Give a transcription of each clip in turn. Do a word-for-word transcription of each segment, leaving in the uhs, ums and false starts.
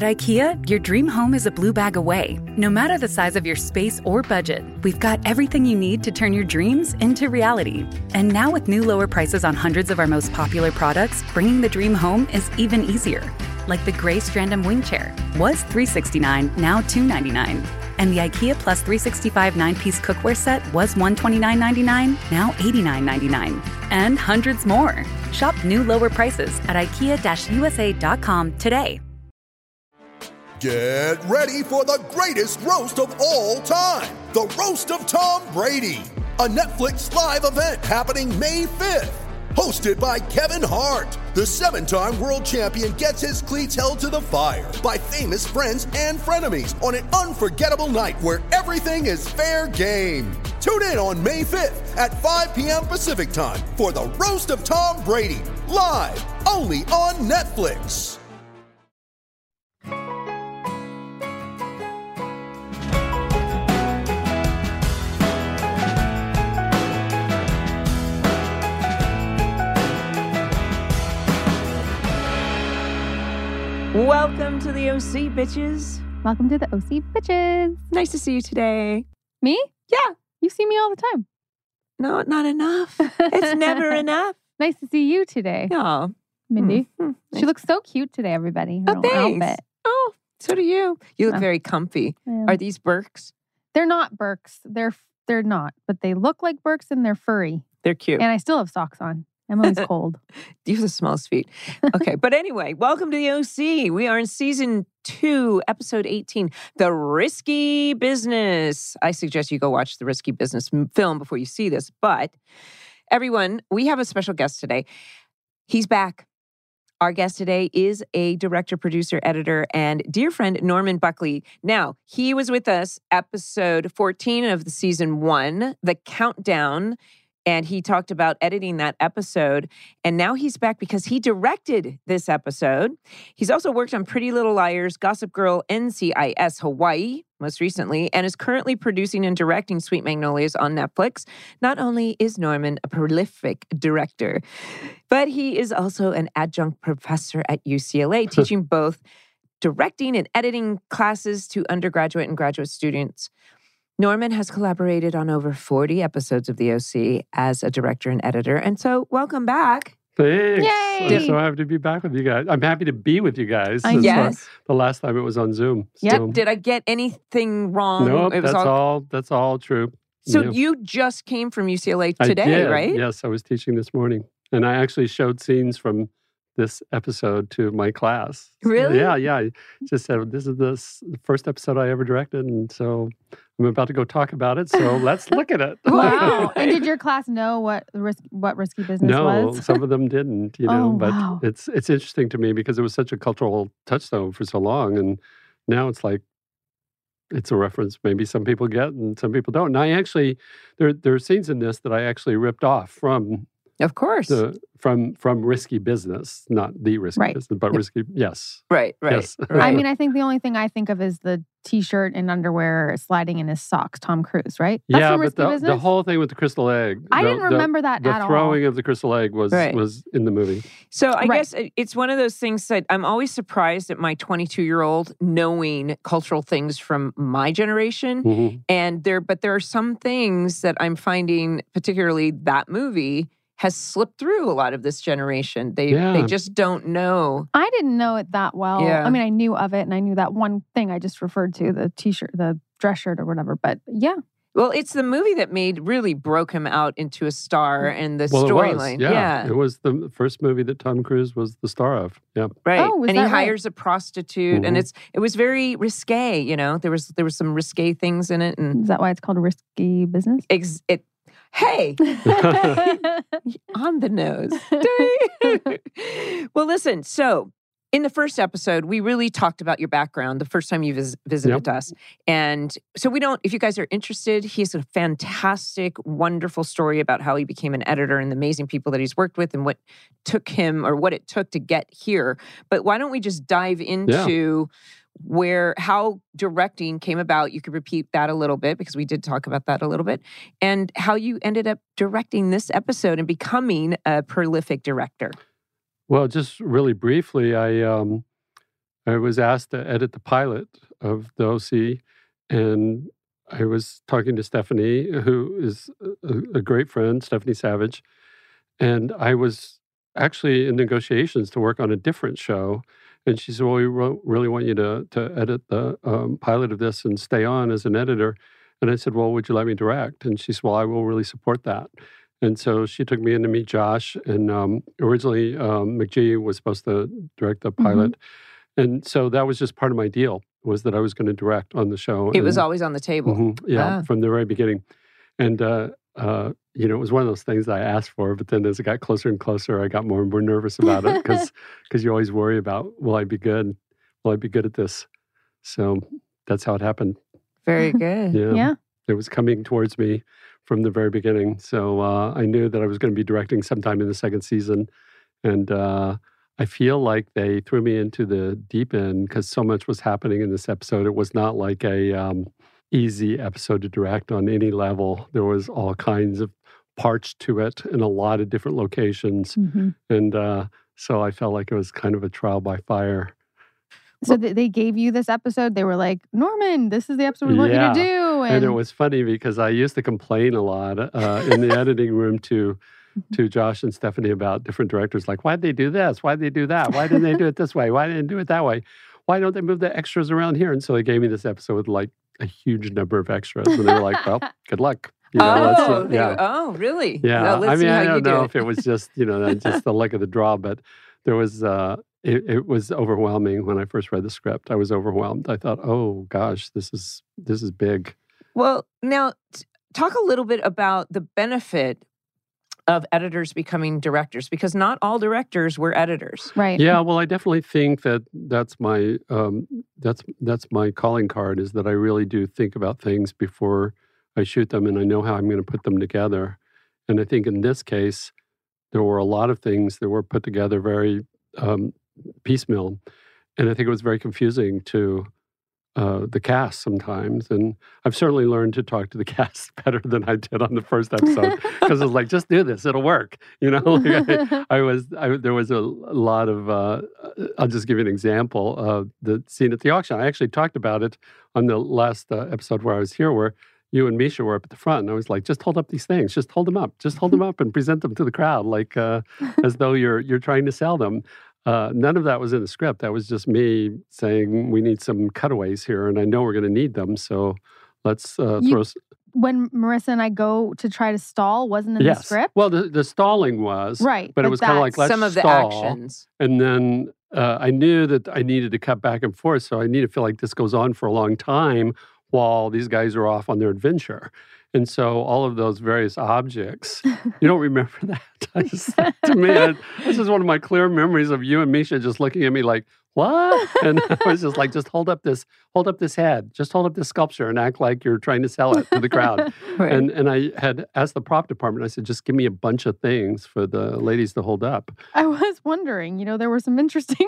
At IKEA, your dream home is a blue bag away. No matter the size of your space or budget, we've got everything you need to turn your dreams into reality. And now with new lower prices on hundreds of our most popular products, bringing the dream home is even easier. Like the gray Strandom wing chair was three hundred sixty-nine dollars, now two hundred ninety-nine dollars. And the IKEA Plus three sixty-five nine-piece cookware set was one hundred twenty-nine dollars and ninety-nine cents, now eighty-nine dollars and ninety-nine cents. And hundreds more. Shop new lower prices at ikea U S A dot com today. Get ready for the greatest roast of all time, the Roast of Tom Brady, a Netflix live event happening May fifth. Hosted by Kevin Hart, the seven-time world champion gets his cleats held to the fire by famous friends and frenemies on an unforgettable night where everything is fair game. Tune in on May fifth at five p.m. Pacific time for the Roast of Tom Brady, live only on Netflix. Welcome to the O C, bitches. Welcome to the O C, bitches. Nice to see you today. Me? Yeah. You see me all the time. No, not enough. It's never enough. Nice to see you today. Oh. Mindy. Mm-hmm. She Nice. looks so cute today, everybody. Her Oh, little thanks. outfit. Oh, so do you. You look Oh. very comfy. Yeah. Are these Birks? They're not Birks. They're they're not, but they look like Birks and they're furry. They're cute. And I still have socks on. Emily's cold. You have the smallest feet. Okay, but anyway, welcome to the O C. We are in season two, episode eighteen, The Risky Business. I suggest you go watch The Risky Business m- film before you see this. But everyone, we have a special guest today. He's back. Our guest today is a director, producer, editor, and dear friend, Norman Buckley. Now, he was with us episode fourteen of the season one, The Countdown. And he talked about editing that episode. And now he's back because he directed this episode. He's also worked on Pretty Little Liars, Gossip Girl, N C I S Hawaii, most recently, and is currently producing and directing Sweet Magnolias on Netflix. Not only is Norman a prolific director, but he is also an adjunct professor at U C L A, teaching both directing and editing classes to undergraduate and graduate students. Norman has collaborated on over forty episodes of the O C as a director and editor. And so, welcome back. Thanks. Yay! I'm so happy to be back with you guys. I'm happy to be with you guys. I Since, know. uh, Yes. the last time it was on Zoom. Yep. So, Did I get anything wrong? nope, It was that's all, that's all true. So Yeah. you just came from U C L A I today, did. right? Yes, I was teaching this morning. And I actually showed scenes from this episode to my class. So, Really? yeah, yeah. I just said, this is the s- first episode I ever directed. And so I'm about to go talk about it. So let's look at it. Wow. And did your class know what the risk what risky business No, was? some of them didn't, you know, Oh, but wow. it's it's interesting to me because it was such a cultural touchstone for so long. And now it's like, it's a reference maybe some people get and some people don't. And I actually, there, there are scenes in this that I actually ripped off from Of course. the from from Risky Business, not the Risky Right. Business, but Risky, yes. right, right. Yes. right. I mean, I think the only thing I think of is the t-shirt and underwear sliding in his socks, Tom Cruise, right? That's yeah, from but Risky the, Business? the whole thing with the crystal egg. I the- didn't the- remember that The at throwing of the crystal egg was Right. was in the movie. So I Right. guess it- it's one of those things that I'm always surprised at my twenty-two-year-old knowing cultural things from my generation. Mhm. And there, but there are some things that I'm finding, particularly that movie, has slipped through a lot of this generation. They Yeah. they just don't know. I didn't know it that well. Yeah. I mean, I knew of it and I knew that one thing I just referred to, the t-shirt, the dress shirt or whatever. But yeah, Well, it's the movie that made really broke him out into a star and the Well, it was. storyline. Yeah. It was the first movie that Tom Cruise was the star of. Yeah. Right. Oh, was and he that right? hires a prostitute and Mhm. it's it was very risque, you know. There was there was some risque things in it and is that why it's called a risky business? ex- it hey, on the nose. Well, listen, so in the first episode, we really talked about your background the first time you vis- visited Yep. us. And so we don't, if you guys are interested, he has a fantastic, wonderful story about how he became an editor and the amazing people that he's worked with and what took him or what it took to get here. But why don't we just dive into where, how directing came about? You could repeat that a little bit because we did talk about that a little bit, and how you ended up directing this episode and becoming a prolific director. Well, just really briefly, I um, I was asked to edit the pilot of the O C, and I was talking to Stephanie, who is a, a great friend, Stephanie Savage, and I was actually in negotiations to work on a different show. And she said, well, we ro- really want you to to edit the um, pilot of this and stay on as an editor. And I said, well, would you let me direct? And she said, well, I will really support that. And so she took me in to meet Josh. And um, originally, um, McGee was supposed to direct the pilot. Mm-hmm. And so that was just part of my deal, was that I was going to direct on the show. It and, was always on the table. Mm-hmm, yeah, ah. from the very beginning. And, uh, uh, you know, it was one of those things that I asked for. But then as it got closer and closer, I got more and more nervous about it because because you always worry about, will I be good? Will I be good at this? So that's how it happened. Very good. Yeah. Yeah. It was coming towards me from the very beginning. So uh, I knew that I was going to be directing sometime in the second season. And uh, I feel like they threw me into the deep end because so much was happening in this episode. It was not like a um, easy episode to direct on any level. There was all kinds of parts to it in a lot of different locations. Mm-hmm. And uh, so I felt like it was kind of a trial by fire. So th- they gave you this episode. They were like, Norman, this is the episode we want Yeah. you to do. And, and it was funny because I used to complain a lot uh, in the editing room to to Josh and Stephanie about different directors. Like, why'd they do this? Why'd they do that? Why didn't they do it this way? Why didn't they do it that way? Why don't they move the extras around here? And so they gave me this episode with like a huge number of extras. And they were like, well, good luck. You know, oh, let's, uh, they- yeah. oh, really? Yeah. Well, let's I mean, see how I you don't do know it. if it was just, you know, just the luck of the draw, but there was, uh, it, it was overwhelming when I first read the script. I was overwhelmed. I thought, oh gosh, this is, this is big. Well, now t- talk a little bit about the benefit of editors becoming directors, because not all directors were editors. Right. Yeah, well, I definitely think that that's my um, that's that's my calling card, is that I really do think about things before I shoot them, and I know how I'm going to put them together. And I think in this case, there were a lot of things that were put together very um, piecemeal, and I think it was very confusing to uh, the cast sometimes. And I've certainly learned to talk to the cast better than I did on the first episode, because it was like, just do this, it'll work. You know, like I, I was, I, there was a, a lot of, uh, I'll just give you an example of the scene at the auction. I actually talked about it on the last uh, episode where I was here, where you and Misha were up at the front. And I was like, just hold up these things, just hold them up, just hold them up and present them to the crowd, like uh, as though you're you're trying to sell them. Uh, none of that was in the script. That was just me saying, we need some cutaways here, and I know we're going to need them. So let's uh, You- throw. s- When Marissa and I go to try to stall, wasn't in yes. the script? Well, the, the stalling was. Right. But it was kind of like, let's Some of the stall. actions. And then uh, I knew that I needed to cut back and forth. So I need to feel like this goes on for a long time while these guys are off on their adventure. And so all of those various objects, you don't remember that. I just, to me, I, this is one of my clear memories of you and Misha just looking at me like, what? And I was just like, just hold up this, hold up this head, just hold up this sculpture and act like you're trying to sell it to the crowd. Right. And and I had asked the prop department, I said, just give me a bunch of things for the ladies to hold up. I was wondering, you know, there were some interesting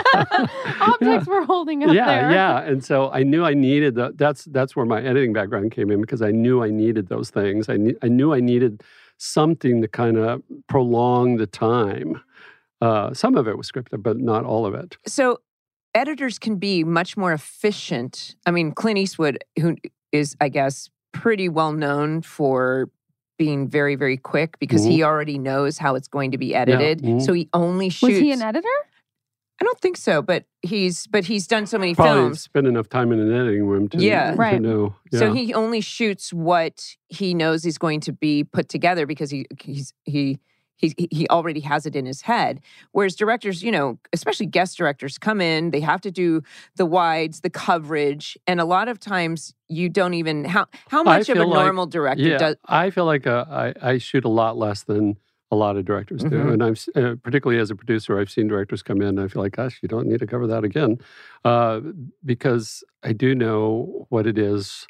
objects we're holding up yeah, there. yeah. And so I knew I needed the, that's that's where my editing background came in, because I knew I needed those things. I knew I knew I needed something to kind of prolong the time. Uh, some of it was scripted, but not all of it. So editors can be much more efficient. I mean, Clint Eastwood, who is, I guess, pretty well known for being very, very quick, because Mm-hmm. he already knows how it's going to be edited. mhm. So he only shoots. Was he an editor? I don't think so, but he's but he's done so many Probably films. spent enough time in an editing room to, Yeah. to Right. know. So Yeah. he only shoots what he knows is going to be put together, because he he's he he he already has it in his head. Whereas directors, you know, especially guest directors, come in, they have to do the wides, the coverage, and a lot of times you don't even how how I much of a feel like- normal director yeah, does. I feel like uh, I, I shoot a lot less than a lot of directors do. Mhm. And I'm s- uh, particularly as a producer, I've seen directors come in and I feel like, gosh, you don't need to cover that again. Uh, because I do know what it is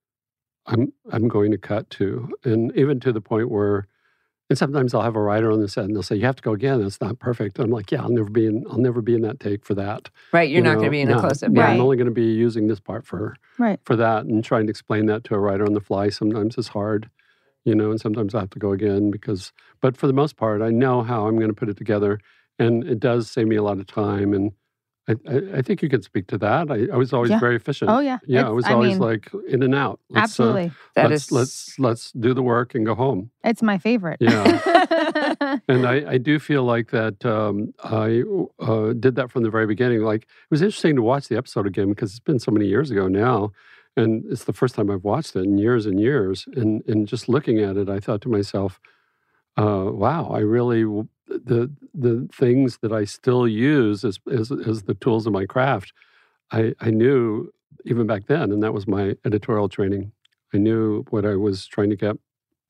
I'm I'm going to cut to. And even to the point where, and sometimes I'll have a writer on the set and they'll say, you have to go again. It's not perfect. And I'm like, yeah, I'll never be in, I'll never be in that take for that. Right, you're You not know, going to be in no. a close up. Yeah, Right. I'm only going to be using this part for Right. for that, and trying to explain that to a writer on the fly sometimes is hard, you know, and sometimes I have to go again because, but for the most part, I know how I'm going to put it together, and it does save me a lot of time, and I, I, I think you can speak to that. I, I was always Yeah. very efficient. Oh, yeah. Yeah, It's- I was I always mean, like in and out. Let's, uh, Absolutely. That let's, is- let's let's do the work and go home. It's my favorite. Yeah. And I, I do feel like that um, I uh, did that from the very beginning. Like, it was interesting to watch the episode again because it's been so many years ago now. And it's the first time I've watched it in years and years. And, and just looking at it, I thought to myself, uh, wow, I really, the the things that I still use as, as, as the tools of my craft, I, I knew even back then, and that was my editorial training. I knew what I was trying to get.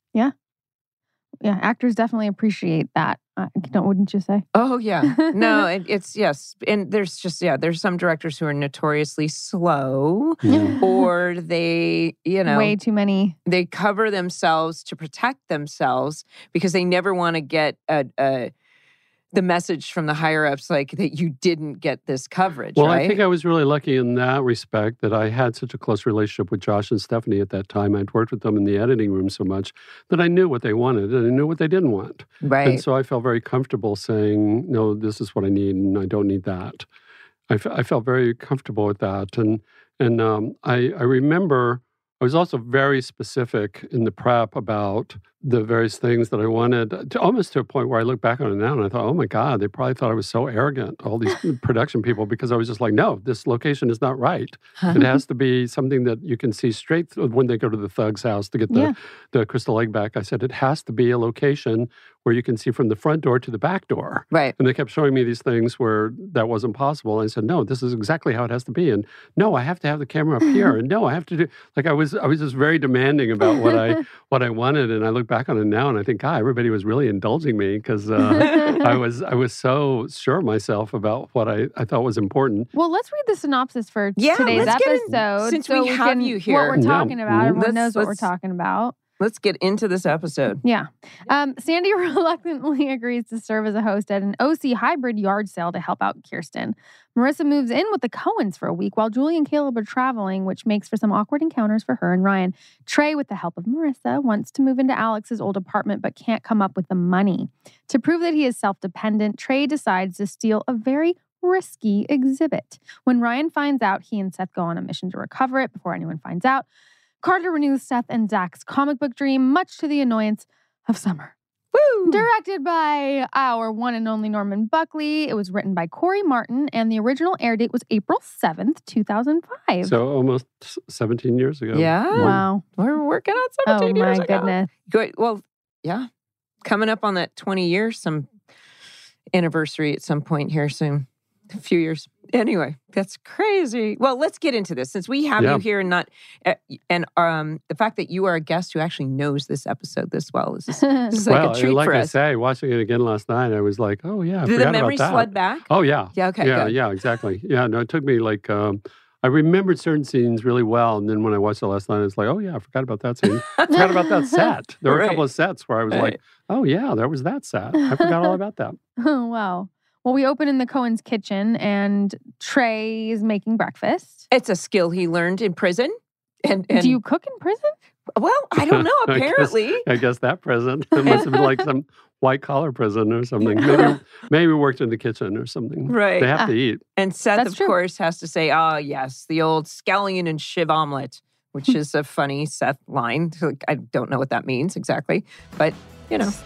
Yeah, actors definitely appreciate that. Uh, don't, wouldn't you say? Oh, yeah. No, it, it's, yes. And there's just, yeah, there's some directors who are notoriously slow Yeah. or they, you know, Way too many. they cover themselves to protect themselves because they never want to get a, a, the message from the higher ups like that you didn't get this coverage, Well, right? I think I was really lucky in that respect that I had such a close relationship with Josh and Stephanie at that time. I'd worked with them in the editing room so much that I knew what they wanted and I knew what they didn't want. right. And so I felt very comfortable saying, no, this is what I need and I don't need that. I, f- I felt very comfortable with that. And, and um, I, I remember I was also very specific in the prep about the various things that I wanted, to, almost to a point where I look back on it now and I thought, oh my God, they probably thought I was so arrogant, all these production people, because I was just like, no, this location is not right. It has to be something that you can see straight through when they go to the thug's house to get the, Yeah. the crystal egg back. I said, it has to be a location where you can see from the front door to the back door. Right. And they kept showing me these things where that wasn't possible. And I said, no, this is exactly how it has to be. And no, I have to have the camera up here. And no, I have to do, like I was I was just very demanding about what I what I wanted. And I look back on it now and I think, God, everybody was really indulging me because uh, I was I was so sure of myself about what I, I thought was important. Well, let's read the synopsis for Yeah, today's let's get in- episode. since so we have can, you here. What we're Yeah. talking about. Mhm. Everyone Let's- knows what we're let's- talking about. Let's get into this episode. Yeah. Um, Sandy reluctantly agrees to serve as a host at an O C hybrid yard sale to help out Kirsten. Marissa moves in with the Cohens for a week while Julie and Caleb are traveling, which makes for some awkward encounters for her and Ryan. Trey, with the help of Marissa, wants to move into Alex's old apartment but can't come up with the money. To prove that he is self-dependent, Trey decides to steal a very risky exhibit. When Ryan finds out, he and Seth go on a mission to recover it before anyone finds out. Carter renews Seth and Zach's comic book dream, much to the annoyance of Summer. Woo! Directed by our one and only Norman Buckley. It was written by Corey Martin, and the original air date was April seventh, two thousand five. So almost seventeen years ago. Yeah. Wow. We're working on Oh, seventeen my years ago. goodness. Good. Well, yeah. Coming up on that twenty years, some anniversary at some point here soon. A few years. Anyway, that's crazy. Well, let's get into this since we have Yeah. you here and not, uh, and um, the fact that you are a guest who actually knows this episode this well is this, this is like Well, a treat like for I us. say, watching it again last night, I was like, oh yeah, I Did forgot the memory about that. flood back? Oh yeah. Yeah. Okay. yeah, good. yeah, exactly. Yeah, no, it took me like, um, I remembered certain scenes really well. And then when I watched it last night, it's like, oh yeah, I forgot about that scene. I forgot about that set. There were Right. a couple of sets where I was Right. like, oh yeah, there was that set. I forgot all about that. Oh, wow. Well, we open in the Cohen's kitchen, and Trey is making breakfast. It's a skill he learned in prison. And, and Do you cook in prison? well, I don't know. I guess- Apparently, I guess that prison. It must have been like some white collar prison or something. Maybe, maybe worked in the kitchen or something. Right. They have Ah. to eat. and Seth, That's of true. course, has to say, "Oh yes, the old scallion and shiv omelet," which is a funny Seth line. Like, I don't know what that means exactly, but you know.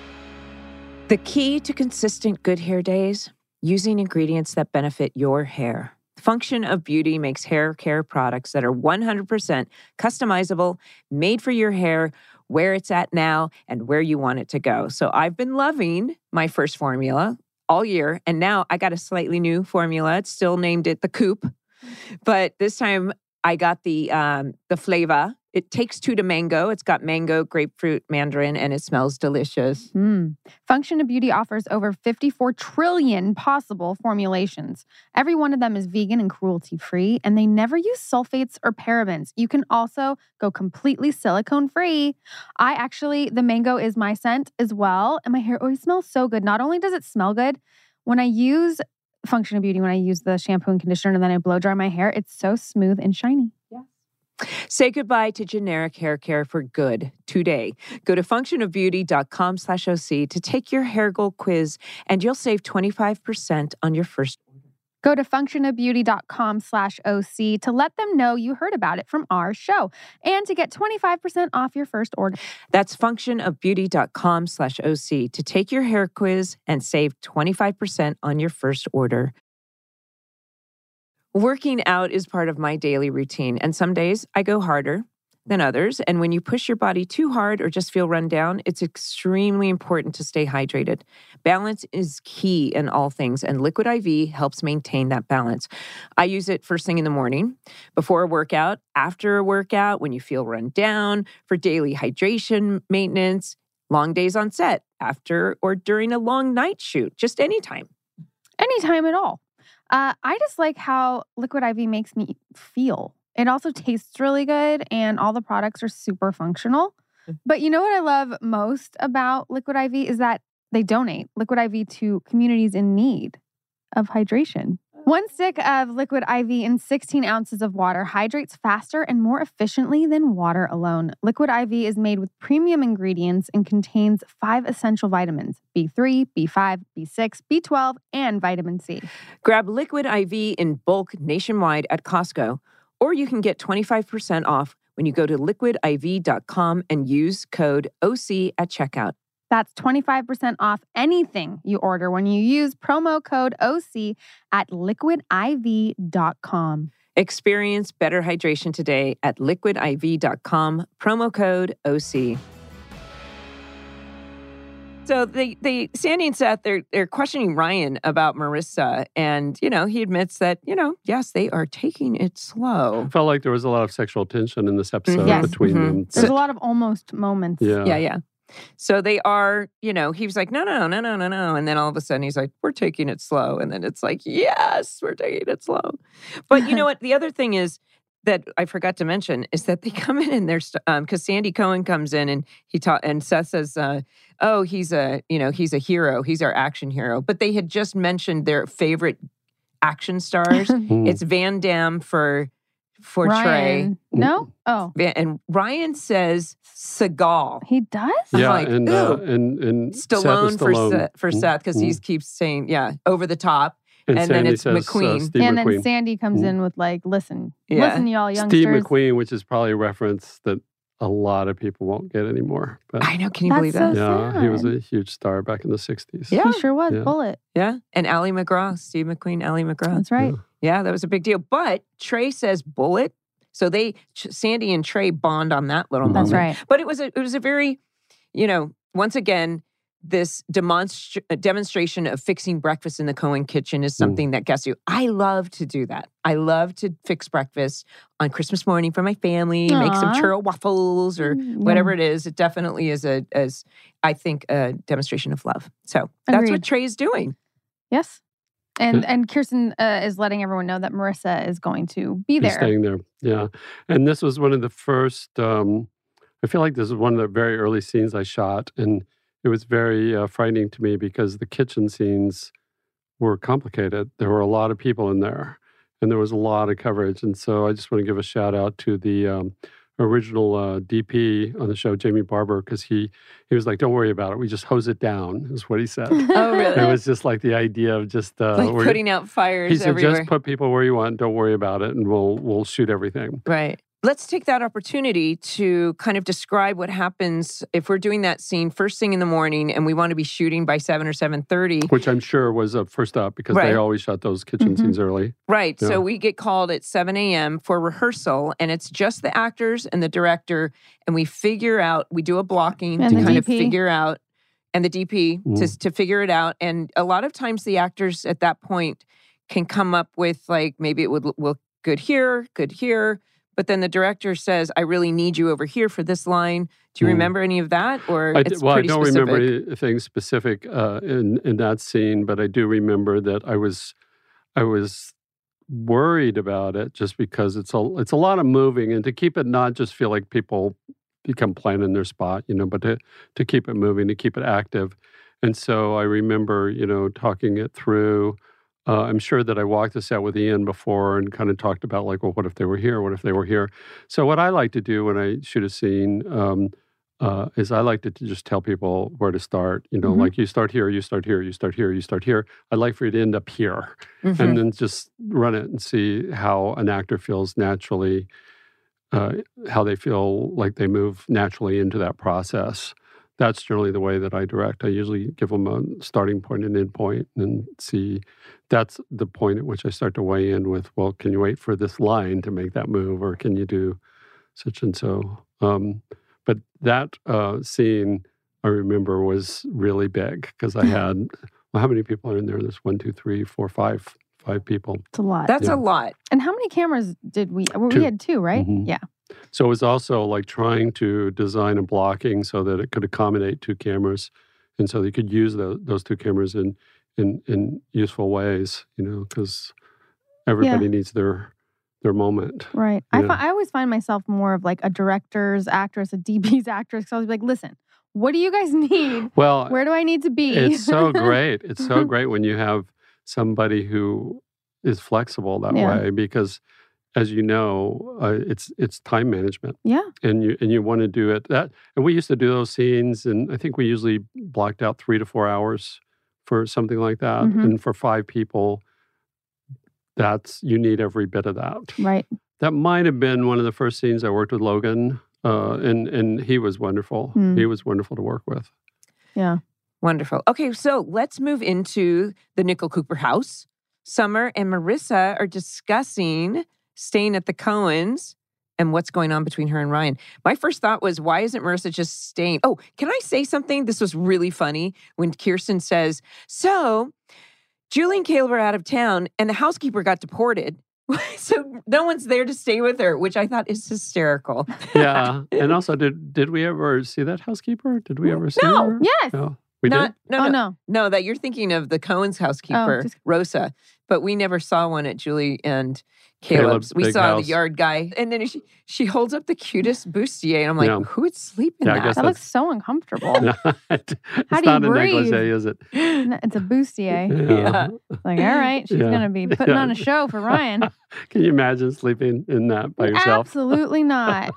The key to consistent good hair days: using ingredients that benefit your hair. Function of Beauty makes hair care products that are one hundred percent customizable, made for your hair, where it's at now, and where you want it to go. So I've been loving my first formula all year, and now I got a slightly new formula. It's still named it the Coupe, but this time I got the um, the flavor. It takes two to mango. It's got mango, grapefruit, mandarin, and it smells delicious. Mm. Function of Beauty offers over fifty-four trillion possible formulations. Every one of them is vegan and cruelty-free, and they never use sulfates or parabens. You can also go completely silicone-free. I actually, the mango is my scent as well, and my hair always smells so good. Not only does it smell good, when I use Function of Beauty, when I use the shampoo and conditioner and then I blow dry my hair, it's so smooth and shiny. Say goodbye to generic hair care for good today. Go to functionofbeauty.com slash OC to take your hair goal quiz, and you'll save twenty-five percent on your first order. Go to functionofbeauty.com slash OC to let them know you heard about it from our show and to get twenty-five percent off your first order. That's functionofbeauty.com slash OC to take your hair quiz and save twenty-five percent on your first order. Working out is part of my daily routine, and some days I go harder than others. And when you push your body too hard or just feel run down, it's extremely important to stay hydrated. Balance is key in all things, and Liquid I V helps maintain that balance. I use it first thing in the morning, before a workout, after a workout, when you feel run down, for daily hydration maintenance, long days on set, after or during a long night shoot, just anytime. Anytime at all. Uh, I just like how Liquid I V makes me feel. It also tastes really good, and all the products are super functional. But you know what I love most about Liquid I V is that they donate Liquid I V to communities in need of hydration. One stick of Liquid I V in sixteen ounces of water hydrates faster and more efficiently than water alone. Liquid I V is made with premium ingredients and contains five essential vitamins: B three, B five, B six, B twelve, and vitamin C. Grab Liquid I V in bulk nationwide at Costco, or you can get twenty-five percent off when you go to liquid I V dot com and use code O C at checkout. That's twenty-five percent off anything you order when you use promo code O C at liquid I V dot com. Experience better hydration today at liquid I V dot com, promo code O C. So they, they, Sandy and Seth, they're, they're questioning Ryan about Marissa. And, you know, he admits that, you know, yes, they are taking it slow. I felt like there was a lot of sexual tension in this episode Yes. between Mhm. them. There's a lot of almost moments. Yeah. Yeah, yeah. So they are, you know, he was like, no, no, no, no, no, no. And then all of a sudden he's like, we're taking it slow. And then it's like, yes, we're taking it slow. But you know what? The other thing is that I forgot to mention is that they come in and they're, um, because Sandy Cohen comes in and he taught, and Seth says, uh, oh, he's a, you know, he's a hero. He's our action hero. But they had just mentioned their favorite action stars. Mm. It's Van Damme for, for Trey. Ryan. No? Oh, Van- And Ryan says Seagal. he does? I'm Yeah, like, and, uh, ew. and and Seth is Stallone for Stallone. Seth, for Mm, Seth because mm. he keeps saying, yeah, over the top. And, and then Sandy it's says, McQueen. Uh, Steve and McQueen. then Sandy comes Mm. in with like, listen, Yeah. listen, y'all youngsters. Steve McQueen, which is probably a reference that a lot of people won't get anymore. But I know. Can you That's believe so that? yeah, he was sad. a huge star back in the sixties. Yeah. He sure was. Yeah. Bullet. Yeah. And Ally McGraw, Steve McQueen, Ally McGraw. That's right. Yeah, that was a big deal. But Trey says Bullet. So they, Sandy and Trey bond on that little That's moment. right. But it was a, it was a very, you know, once again, this demonstra- demonstration of fixing breakfast in the Cohen kitchen is something that gets you. I love to do that. I love to fix breakfast on Christmas morning for my family, make some Aw. churro waffles or Mm, whatever yum. it is. It definitely is a, as I think, a demonstration of love. So that's what Agreed. Trey is doing. Yes. And and Kirsten uh, is letting everyone know that Marissa is going to be He's there. staying there. Yeah. And this was one of the first, um, I feel like this is one of the very early scenes I shot. And it was very uh, frightening to me because the kitchen scenes were complicated. There were a lot of people in there and there was a lot of coverage. And so I just want to give a shout out to the um, original uh, D P on the show, Jamie Barber, because he, he was like, don't worry about it. We just hose it down, is what he said. Oh, really? It was just like the idea of just uh, Like we're- putting out fires he said, everywhere. just put people where you want. Don't worry about it, and we'll we'll shoot everything. Right. Let's take that opportunity to kind of describe what happens if we're doing that scene first thing in the morning and we want to be shooting by seven or seven thirty. Which I'm sure was a first up because Right. they always shot those kitchen Mhm. scenes early. Right. Yeah. So we get called at seven a.m. for rehearsal, and it's just the actors and the director, and we figure out, we do a blocking And to the kind of D P. figure out, and the D P Mm. to, to figure it out. And a lot of times the actors at that point can come up with like, maybe it would look good here, good here. But then the director says, I really need you over here for this line. Do you Mm. remember any of that? Or I it's d- well, I pretty don't specific? remember anything specific uh, in in that scene, but I do remember that I was I was worried about it just because it's a it's a lot of moving, and to keep it not just feel like people become plain in their spot, you know, but to to keep it moving, to keep it active. And so I remember, you know, talking it through. Uh, I'm sure that I walked the set with Ian before and kind of talked about like, well, what if they were here? What if they were here? So what I like to do when I shoot a scene, um, uh, is I like to just tell people where to start. You know, Mhm. like you start here, you start here, you start here, you start here. I'd like for you to end up here, Mhm. and then just run it and see how an actor feels naturally, uh, how they feel like they move naturally into that process. That's generally the way that I direct. I usually give them a starting point and end point and see. That's the point at which I start to weigh in with, well, can you wait for this line to make that move, or can you do such and so? Um, but that uh, scene, I remember, was really big because I had, well, how many people are in there? There's one, two, three, four, five, five people. It's a lot. That's Yeah. a lot. and how many cameras did we? well, Two. We had two, right? Mhm. Yeah. So it was also like trying to design a blocking so that it could accommodate two cameras, and so they could use the, those two cameras in in in useful ways. You know, because everybody needs their their moment. Right. I, Yeah. fi- I always find myself more of like a director's actress, a D P's actress. Because I was like, listen, what do you guys need? Well, Where do I need to be? it's so great. It's so great when you have somebody who is flexible that Yeah. way, because, as you know, uh, it's it's time management. Yeah. and you and you want to do it that. And we used to do those scenes, and I think we usually blocked out three to four hours for something like that. Mhm. And for five people, that's you need every bit of that. Right. That might have been one of the first scenes I worked with Logan, uh, and and he was wonderful. Hmm. He was wonderful to work with. Yeah. Wonderful. Okay, so let's move into the Nickel Cooper house. Summer and Marissa are discussing staying at the Cohens and what's going on between her and Ryan. My first thought was, why isn't Marissa just staying? Oh, can I say something? This was really funny when Kirsten says, so Julie and Caleb are out of town and the housekeeper got deported. So no one's there to stay with her, which I thought is hysterical. Yeah, and also, did did we ever see that housekeeper? Did we ever see No. her? Yes. No, we Not, did. no, oh, no, no. no, that you're thinking of the Cohen's housekeeper, just- Rosa, but we never saw one at Julie and Caleb's Caleb's. We big saw house. the yard guy, and then she she holds up the cutest bustier, and I'm like, Yeah. who would sleep in Yeah, I that? guess That looks so uncomfortable. No, it's How do not you a breathe? negligee, is it? No, it's a bustier. Yeah. It's like, all right, she's Yeah. going to be putting Yeah. on a show for Ryan. Can you imagine sleeping in that by yourself? Absolutely not.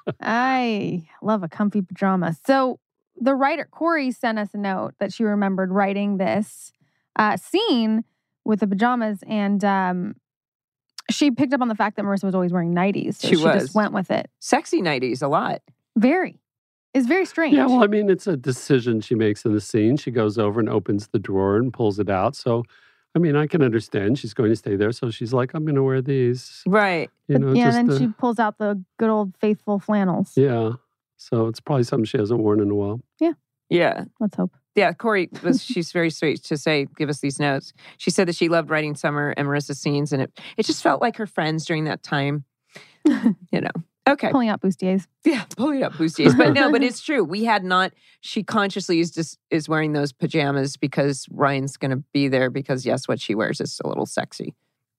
I love a comfy pajama. So the writer, Corey, sent us a note that she remembered writing this uh, scene with the pajamas, and um, she picked up on the fact that Marissa was always wearing nighties. So She she, was. just went with it. Sexy nighties a lot. Very. It's very strange. Yeah, well, I mean, it's a decision she makes in the scene. She goes over and opens the drawer and pulls it out. So, I mean, I can understand she's going to stay there. So she's like, I'm going to wear these. Right. You But know, yeah, just and then to- she pulls out the good old faithful flannels. yeah. So it's probably something she hasn't worn in a while. Yeah. Let's hope. Yeah, Corey was, she's very sweet to say, give us these notes. She said that she loved writing Summer and Marissa's scenes, and it, it just felt like her friends during that time, you know. Okay. Pulling out bustiers. Yeah, pulling up boosties. But no, but it's true. We had not, she consciously is just is wearing those pajamas because Ryan's going to be there because, yes, what she wears is a little sexy.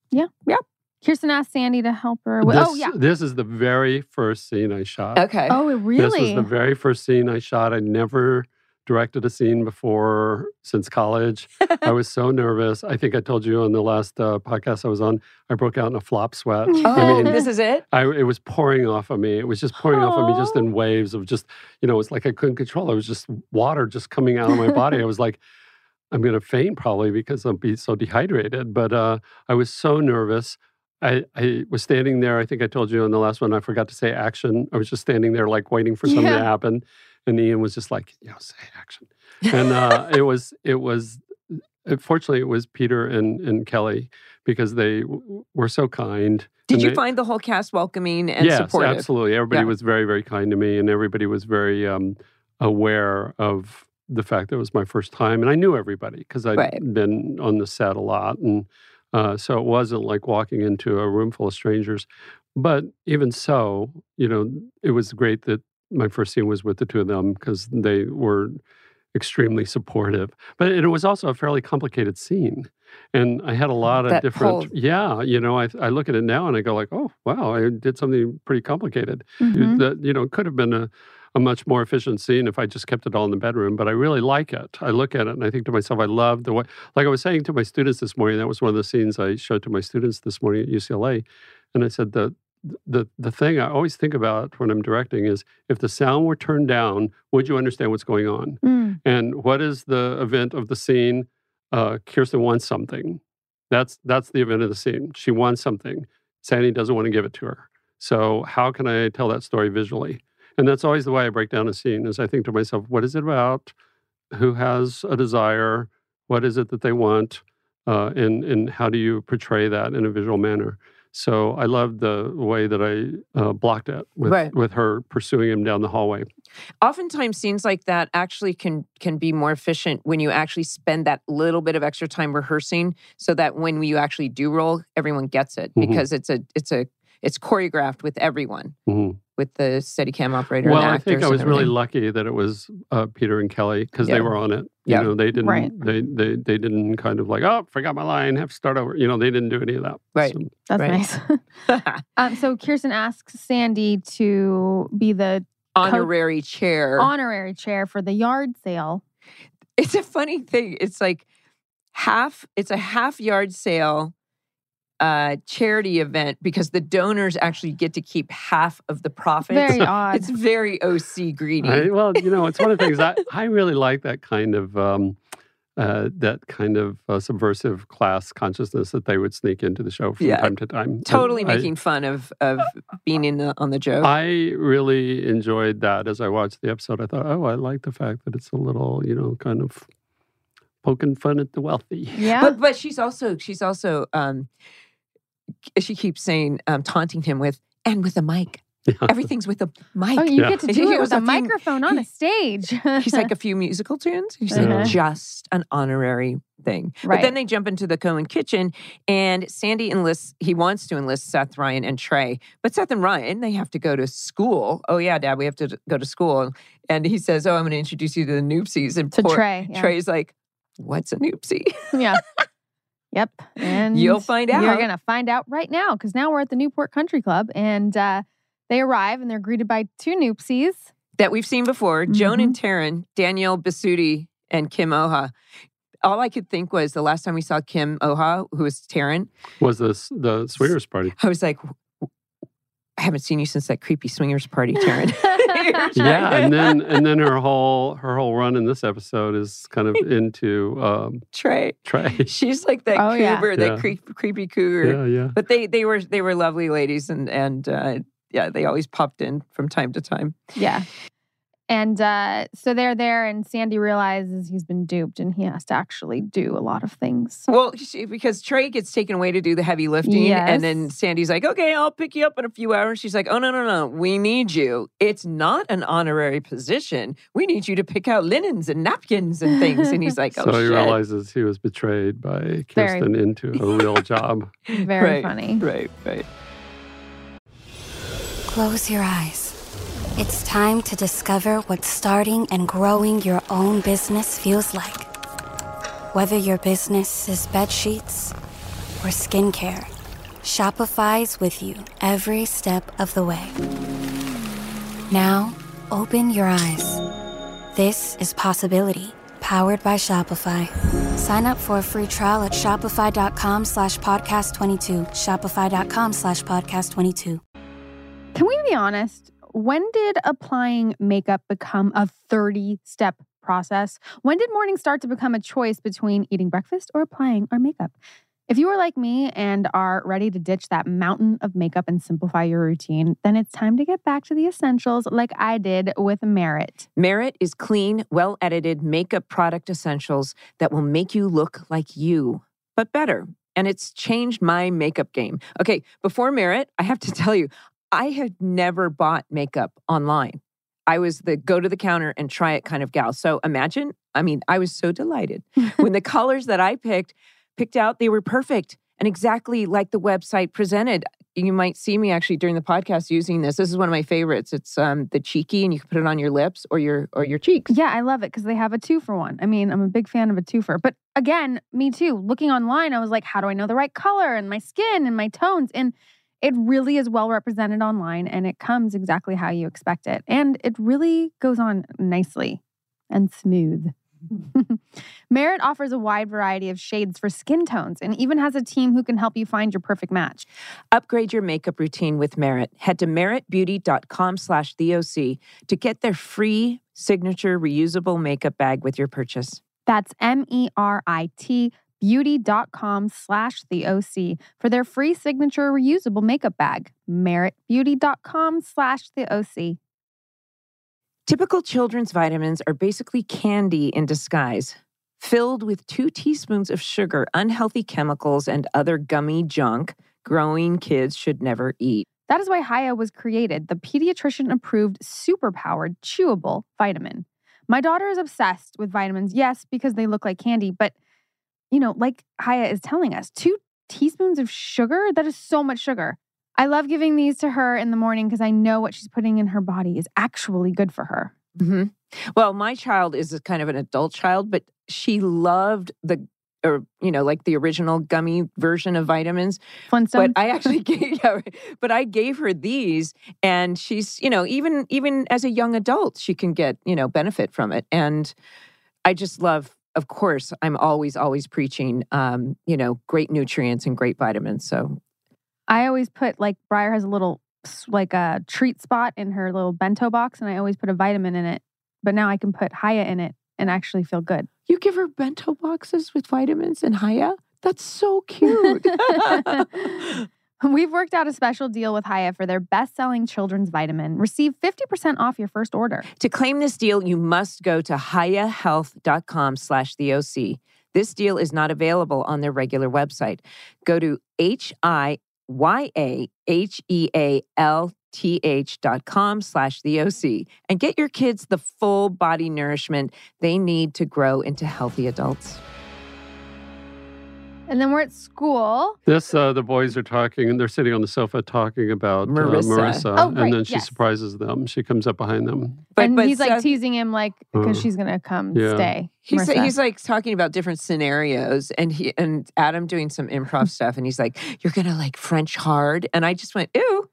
Kirsten asked Sandy to help her. With, This, oh, yeah. This is the very first scene I shot. Okay. Oh, it really? This was the very first scene I shot. I never directed a scene before since college. I was so nervous. I think I told you on the last uh, podcast I was on, I broke out in a flop sweat. Oh, I mean, this is it? I, it was pouring off of me. It was just pouring off of me just Aw. in waves of just, you know, it's like I couldn't control it. It was just water just coming out of my body. I was like, I'm going to faint probably because I'll be so dehydrated. But uh, I was so nervous. I, I was standing there. I think I told you on the last one, I forgot to say action. I was just standing there like waiting for something Yeah. to happen. And Ian was just like, yeah, say action. And uh, it was, it was, fortunately, it was Peter and, and Kelly because they w- were so kind. Did And you they- find the whole cast welcoming and yes, supportive? absolutely. Everybody Yeah. was very, very kind to me, and everybody was very um, aware of the fact that it was my first time. And I knew everybody because I'd Right. been on the set a lot. And uh, so it wasn't like walking into a room full of strangers. But even so, you know, it was great that my first scene was with the two of them because they were extremely supportive. But it was also a fairly complicated scene. And I had a lot of That different, whole- yeah, you know, I, I look at it now and I go like, oh, wow, I did something pretty complicated. Mhm. That, you know, it could have been a, a much more efficient scene if I just kept it all in the bedroom, but I really like it. I look at it and I think to myself, I love the way, like I was saying to my students this morning, that was one of the scenes I showed to my students this morning at U C L A. And I said, the the the thing I always think about when I'm directing is if the sound were turned down, would you understand what's going on? Mm. And what is the event of the scene? Uh, Kirsten wants something. That's that's the event of the scene. She wants something. Sandy doesn't want to give it to her. So how can I tell that story visually? And that's always the way I break down a scene is I think to myself, what is it about? Who has a desire? What is it that they want? Uh, and, and how do you portray that in a visual manner? So I loved the way that I uh, blocked it with, Right. with her pursuing him down the hallway. Oftentimes, scenes like that actually can can be more efficient when you actually spend that little bit of extra time rehearsing, so that when you actually do roll, everyone gets it Mhm. because it's a it's a it's choreographed with everyone, Mhm. with the Steadicam operator. Well, and the I actors think I and was really everything. lucky that it was uh, Peter and Kelly because Yeah. they were on it. Yeah. You know, they didn't. Right. They, they they didn't kind of like, oh, forgot my line, have to start over. You know, they didn't do any of that. Right. So, That's Right. nice. um, so Kirsten asks Sandy to be the Honorary chair. honorary chair for the yard sale. It's a funny thing. It's like half. It's a half yard sale. Uh, charity event because the donors actually get to keep half of the profits. Very odd. It's very O C greedy. I, well, you know, it's one of the things I, I really like that kind of um, uh, that kind of uh, subversive class consciousness that they would sneak into the show from Yeah. time to time. Totally And I- making fun of of being in the, on the joke. I really enjoyed that as I watched the episode. I thought, oh, I like the fact that it's a little, you know, kind of poking fun at the wealthy. Yeah. But but she's also she's also um, she keeps saying um, taunting him with and with a mic. Yeah. Everything's with a mic. oh, you Yeah. get to He do it was with a a few- microphone on a stage. He's like a few musical tunes. He's Uh-huh. like just an honorary thing. But Right. then they jump into the Cohen kitchen, and Sandy enlists. He wants to enlist Seth, Ryan, and Trey. But Seth and Ryan, they have to go to school. Oh yeah, Dad, we have to go to school. And he says, "Oh, I'm going to introduce you to the Noopsies." And to poor Trey. Yeah. Trey's like, "What's a Noopsie?" Yeah. Yep. And You'll find You're out. going to find out right now because now we're at the Newport Country Club and uh, they arrive and they're greeted by two Noopsies. That we've seen before. Joan Mm-hmm. and Taryn, Danielle Basutti, and Kim Oha. All I could think was the last time we saw Kim Oha, who was Taryn, Was this the swingers party? I was like, I haven't seen you since that creepy swingers party, Taryn. Yeah, and then and then her whole her whole run in this episode is kind of into um, Trey. Trey. She's like that Oh, yeah. cougar, that Yeah. creep, creepy cougar. Yeah, yeah. But they they were they were lovely ladies, and and uh, yeah, they always popped in from time to time. Yeah. And uh, so they're there, and Sandy realizes he's been duped and he has to actually do a lot of things. Well, she, because Trey gets taken away to do the heavy lifting, Yes. and then Sandy's like, "Okay, I'll pick you up in a few hours." She's like, "Oh no, no, no, we need you. It's not an honorary position. We need you to pick out linens and napkins and things." And he's like, "Oh so he shit." realizes he was betrayed by Very- Kirsten into a real job. Very Right, funny. Right, right. Close your eyes. It's time to discover what starting and growing your own business feels like. Whether your business is bed sheets or skincare, Shopify's with you every step of the way. Now, open your eyes. This is Possibility, powered by Shopify. Sign up for a free trial at shopify.com slash podcast 22. Shopify.com slash podcast 22. Can we be honest? When did applying makeup become a thirty-step process? When did morning start to become a choice between eating breakfast or applying our makeup? If you are like me and are ready to ditch that mountain of makeup and simplify your routine, then it's time to get back to the essentials like I did with Merit. Merit is clean, well-edited makeup product essentials that will make you look like you, but better. And it's changed my makeup game. Okay, before Merit, I have to tell you, I had never bought makeup online. I was the go to the counter and try it kind of gal. So imagine, I mean, I was so delighted when the colors that I picked, picked out, they were perfect and exactly like the website presented. You might see me actually during the podcast using this. This is one of my favorites. It's um, the Cheeky, and you can put it on your lips or your or your cheeks. Yeah, I love it because they have a two for one. I mean, I'm a big fan of a twofer. But again, me too. Looking online, I was like, how do I know the right color and my skin and my tones? And it really is well represented online, and it comes exactly how you expect it. And it really goes on nicely and smooth. Merit offers a wide variety of shades for skin tones and even has a team who can help you find your perfect match. Upgrade your makeup routine with Merit. Head to meritbeauty.com slash DOC to get their free signature reusable makeup bag with your purchase. That's M-E-R-I-T beauty.com slash the OC for their free signature reusable makeup bag. meritbeauty.com slash the OC. Typical children's vitamins are basically candy in disguise, filled with two teaspoons of sugar, unhealthy chemicals, and other gummy junk growing kids should never eat. That is why Hiya was created, the pediatrician-approved, super-powered, chewable vitamin. My daughter is obsessed with vitamins, yes, because they look like candy, but, you know, like Hiya is telling us, two teaspoons of sugar? That is so much sugar. I love giving these to her in the morning because I know what she's putting in her body is actually good for her. Mm-hmm. Well, my child is a kind of an adult child, but she loved the, or you know, like the original gummy version of vitamins. Flintstones. But I actually gave, yeah, but I gave her these, and she's, you know, even even as a young adult, she can get, you know, benefit from it. And I just love, of course, I'm always always preaching, um, you know, great nutrients and great vitamins. So. I always put, like, Briar has a little, like, a treat spot in her little bento box, and I always put a vitamin in it. But now I can put Hiya in it and actually feel good. You give her bento boxes with vitamins and Hiya? That's so cute. We've worked out a special deal with Hiya for their best-selling children's vitamin. Receive fifty percent off your first order. To claim this deal, you must go to hiyahealth.com slash the OC. This deal is not available on their regular website. Go to H I Y-A-H-E-A-L-T-H dot com slash the O-C and get your kids the full body nourishment they need to grow into healthy adults. And then we're at school. This, uh, the boys are talking, and they're sitting on the sofa talking about Marissa. Uh, Marissa. Oh, right, and then she yes. surprises them. She comes up behind them. But, and but he's like Seth- teasing him, like, because Uh, she's going to come yeah. stay. He's, Marissa. he's like talking about different scenarios, and he and Adam doing some improv stuff, and he's like, "You're gonna like French hard," and I just went, "Ew,"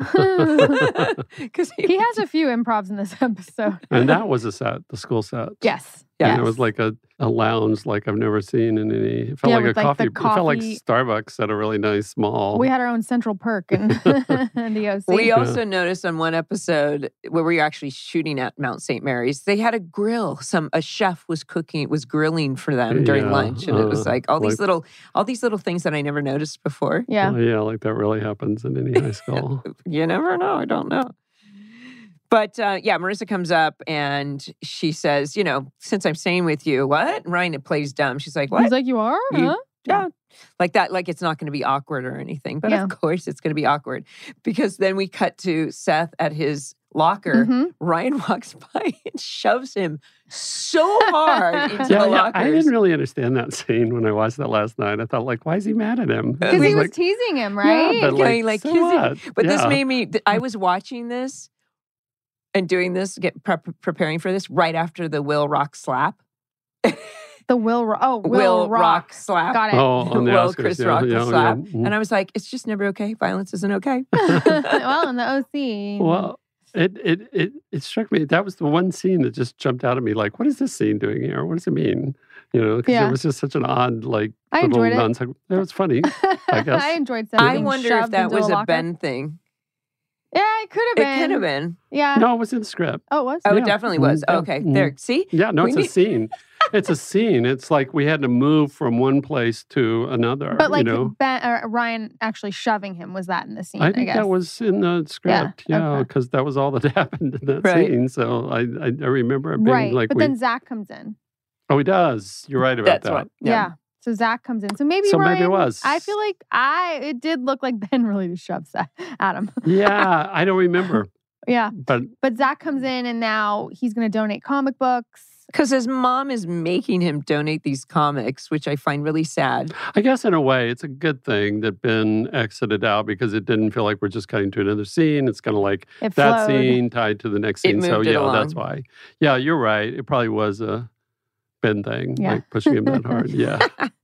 because He has a few improvs in this episode. And that was a set, the school set. Yes. Yeah. And Yes. it was like a, a lounge like I've never seen in any. It felt Yeah, like a with, like, coffee. the It felt like coffee- Starbucks at a really nice mall. We had our own central perk in, in the O C. We also noticed on one episode where we were actually shooting at Mount Saint Mary's, they had a grill. Some a chef was cooking, was grilling for them during Yeah, lunch, and it was uh, like all these like- little, all these little things that I never noticed before. yeah. Oh, yeah, like that really happens in any high school. You never know. I don't know. But uh, yeah, Marissa comes up and she says, you know, since I'm staying with you, what? Ryan plays dumb. She's like, what? He's like, you are? You- Huh? Yeah. Like that, like it's not going to be awkward or anything. But Yeah. of course it's going to be awkward because then we cut to Seth at his locker. Mhm. Ryan walks by and shoves him so hard into yeah, the yeah, lockers. I didn't really understand that scene when I watched that last night. I thought, like, why is he mad at him? Because It he was like, teasing him, right? Yeah, but Going like, like so kissing. what? But this Yeah. made me, th- I was watching this and doing this, get prep, preparing for this right after the Will Rock slap. the Will Ro- Oh, Will, Will Rock. Rock slap. Got it. Oh, on the Will Oscars. Chris yeah, Rock yeah, slap. yeah. Mm. And I was like, it's just never okay. Violence isn't okay. well, in the O C. Well, it, it it it struck me. That was the one scene that just jumped out at me. Like, what is this scene doing here? What does it mean? You know, because Yeah. it was just such an odd, like, I little enjoyed it. non-sequitur. It was funny. I guess. I enjoyed Seth I being wonder if shoved that into was a locker. Ben thing. Yeah, it could have It been. could have been. Yeah. No, it was in the script. Oh, it was? Oh, Yeah. it definitely was. Mm, yeah. Okay, Mm. there. See? Yeah, no, We it's need- a scene. It's a scene. It's like we had to move from one place to another. But like you know? ben, or Ryan actually shoving him, was that in the scene? I I, think guess. that was in the script. Yeah, Yeah, okay. because that was all that happened in that Right. scene. So I, I I remember it being right. like but we. then Zach comes in. Oh, he does. You're right about That's that. what. Yeah. So Zach comes in. So maybe So Ryan, maybe it was. I feel like I it did look like Ben really just shoved Zach, Adam. Yeah, I don't remember, Yeah. but But Zach comes in and now he's going to donate comic books. Because his mom is making him donate these comics, which I find really sad. I guess in a way it's a good thing that Ben exited out because it didn't feel like we're just cutting to another scene. It's kind of like It that flowed. scene tied to the next It scene. So moved it yeah, that's along. why. Yeah, you're right. It probably was a Ben thing, Yeah. like pushing him that hard. Yeah.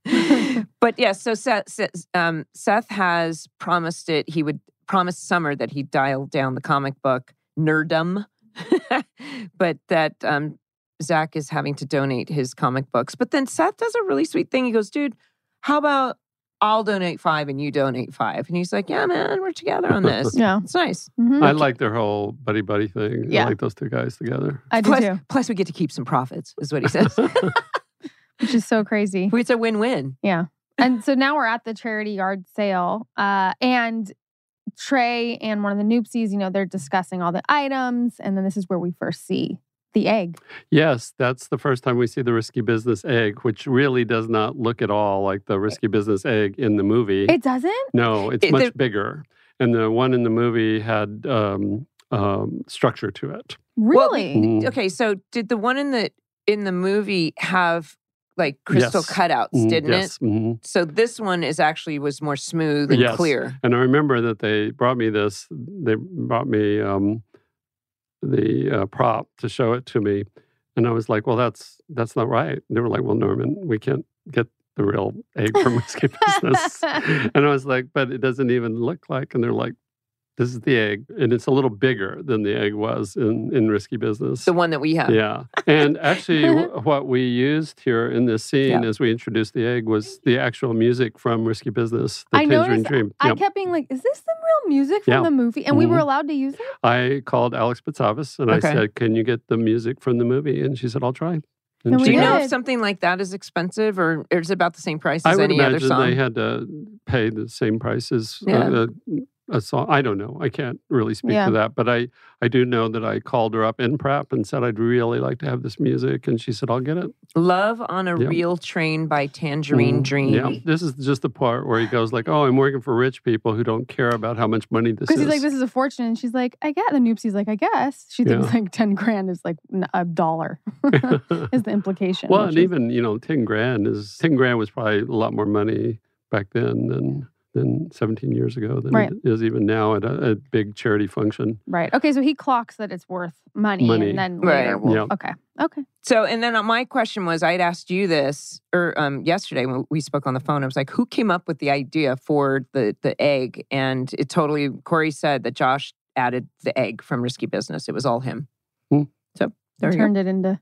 But yes, so Seth, Seth, um, Seth has promised it. He would promise Summer that he'd dial down the comic book nerddom, but that um, Zach is having to donate his comic books. But then Seth does a really sweet thing. He goes, dude, how about I'll donate five and you donate five? And he's like, yeah, man, we're together on this. Yeah. It's nice. Mhm. I like their whole buddy-buddy thing. Yeah. I like those two guys together. I do plus, too, plus, we get to keep some profits, is what he says. which is so crazy. It's a win-win. Yeah. And so now we're at the charity yard sale, uh, and Trey and one of the Noopsies, you know, they're discussing all the items, and then this is where we first see the egg. Yes, that's the first time we see the Risky Business egg, which really does not look at all like the Risky Business egg in the movie. It doesn't? No, it's It- much the- bigger. And the one in the movie had um, um, structure to it. Really? Mm. Okay, so did the one in the in the movie have like crystal Yes. cutouts, Mm, didn't yes. it? mhm. So this one is actually was more smooth and Yes. clear. And I remember that they brought me this. They brought me um, the uh, prop to show it to me, and I was like, "Well, that's that's not right." They were like, "Well, Norman, we can't get the real egg from Risky Business," and I was like, "But it doesn't even look like." And they're like, "This is the egg, and it's a little bigger than the egg was in in Risky Business." The one that we have. Yeah. And actually, w- what we used here in this scene Yeah. as we introduced the egg was the actual music from Risky Business, the I Tangerine noticed, Dream. I Yep. kept being like, is this the real music from Yeah. the movie? And we were Mhm. allowed to use it? I called Alex Pitzavas and I Okay. said, "Can you get the music from the movie?" And she said, "I'll try." And And we Do she you did. know if did. something like that is expensive or, or is it about the same price I as would any other imagine song? they had to pay the same price as Yeah. uh, a, a song. I don't know. I can't really speak Yeah. to that. But I, I do know that I called her up in prep and said, "I'd really like to have this music." And she said, "I'll get it." Love on a Yeah. Real Train by Tangerine Mhm. Dream. Yeah. This is just the part where he goes like, "Oh, I'm working for rich people who don't care about how much money this is." Because he's like, this is a fortune. And she's like, I get the Noopsie's like, I guess. She thinks Yeah. like ten grand is like n- a dollar, is the implication. Well, which and is- even, you know, ten grand is, ten grand was probably a lot more money back then than, than seventeen years ago than Right. it is even now at a, a big charity function. Right. Okay, so he clocks that it's worth money, Money. and then Right. later we'll, Yep. okay. Okay. So, and then uh, my question was, I'd asked you this or um, yesterday when we spoke on the phone. I was like, who came up with the idea for the the egg? And it totally, Corey said that Josh added the egg from Risky Business. It was all him. Hmm. So there you go. Turned it into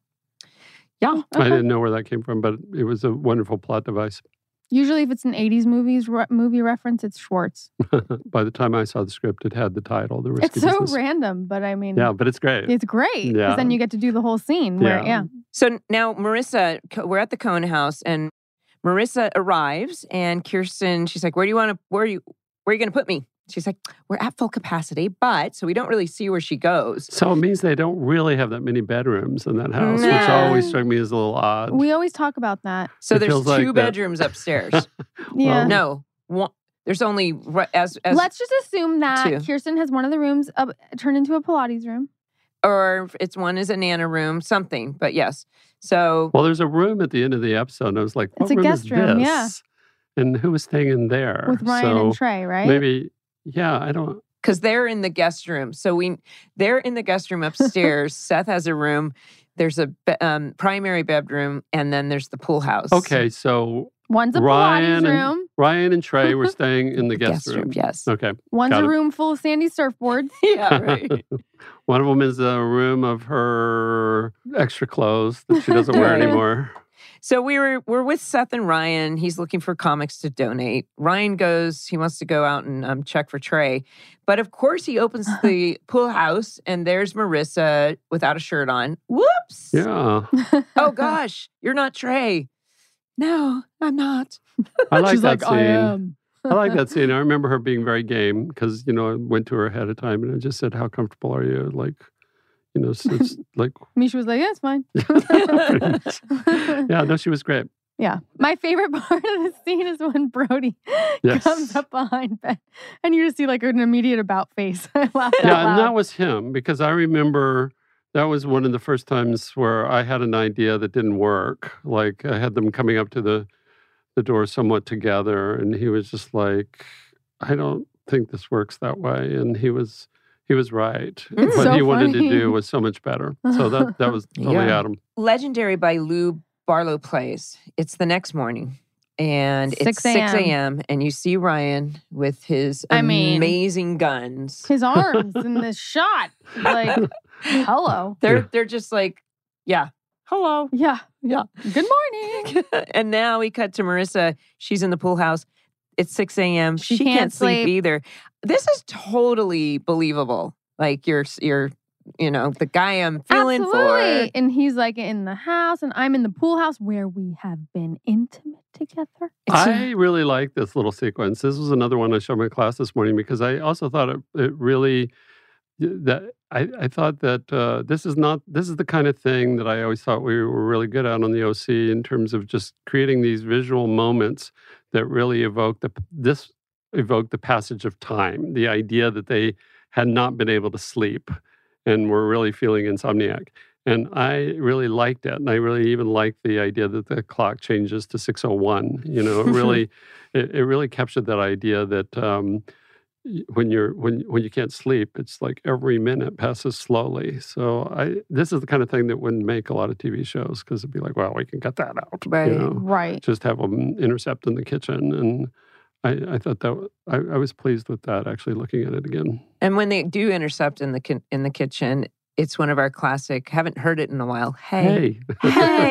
Yeah. I Okay. didn't know where that came from, but it was a wonderful plot device. Usually if it's an eighties movies re- movie reference, it's Schwartz. By the time I saw the script, it had the title, The Risky It's so Business. random, but I mean, Yeah, but it's great. it's great because Yeah. then you get to do the whole scene where, Yeah. yeah. So now Marissa, Co- we're at the Cohen house and Marissa arrives and Kirsten, she's like, where do you want to, where are you, where are you going to put me? She's like, we're at full capacity, but, so we don't really see where she goes. So it means they don't really have that many bedrooms in that house, which No. always struck me as a little odd. We always talk about that. So It there's feels two like that- bedrooms upstairs. Yeah. No, one, there's only, ri- as, as Let's just assume that two. Kirsten has one of the rooms up, turned into a Pilates room. or it's one is a Nana room, something, but yes. So Well, there's a room at the end of the episode, and I was like, what It's a room guest is room, this? yeah. And who was staying in there? With Ryan so and Trey, right? Maybe, yeah, I don't. because they're in the guest room. So we they're in the guest room upstairs. Seth has a room. There's a be- um, primary bedroom, and then there's the pool house. Okay, so One's a Ryan Pilates and room. Ryan and Trey were staying in the guest, guest room. Yes. Okay. One's got a it. room full of sandy surfboards. Yeah. Right. One of them is a room of her extra clothes that she doesn't wear Right. anymore. So we were we're with Seth and Ryan. He's looking for comics to donate. Ryan goes. He wants to go out and um, check for Trey, but of course he opens the pool house and there's Marissa without a shirt on. Whoops. Yeah. Oh gosh, you're not Trey. No, I'm not. I like She's that like, scene. I am. I like that scene. I remember her being very game because, you know, I went to her ahead of time and I just said, how comfortable are you? Like, you know, so it's like, Misha was like, yeah, it's fine. yeah, no, she was great. Yeah. My favorite part of the scene is when Brody Yes. comes up behind Ben and you just see like an immediate about face. I laughed out Yeah, and loud. that was him because I remember that was one of the first times where I had an idea that didn't work. Like I had them coming up to the the door somewhat together, and he was just like, "I don't think this works that way," and he was he was right. It's what so he wanted funny. to do was so much better. So that that was totally Yeah. Adam. Legendary by Lou Barlow plays. It's the next morning. And it's six six a.m. a.m. and you see Ryan with his I mean- amazing guns. His arms in this shot. Like, hello. They're Yeah. they're just like, yeah, hello. Yeah. Yeah. Good morning. And now we cut to Marissa. She's in the pool house. It's six a.m. She She, can't can't, sleep. sleep. either. This is totally believable. Like you're, you're, you know, the guy I'm feeling Absolutely. for. And he's like in the house, and I'm in the pool house where we have been intimate together. I really like this little sequence. This was another one I showed my class this morning because I also thought it, it really that I, I thought that uh, this is not this is the kind of thing that I always thought we were really good at on the O C in terms of just creating these visual moments that really evoke the this evoke the passage of time, the idea that they had not been able to sleep and were really feeling insomniac. And I really liked it. And I really even liked the idea that the clock changes to six oh one. You know, it really, it, it really captured that idea that um, when you're when when you can't sleep, it's like every minute passes slowly. So I this is the kind of thing that wouldn't make a lot of T V shows because it'd be like, well, we can cut that out. Right. You know? Right. Just have them intercept in the kitchen. And I, I thought that I, I was pleased with that, actually looking at it again. And when they do intercept in the ki- in the kitchen, it's one of our classic, haven't heard it in a while. Hey. Hey.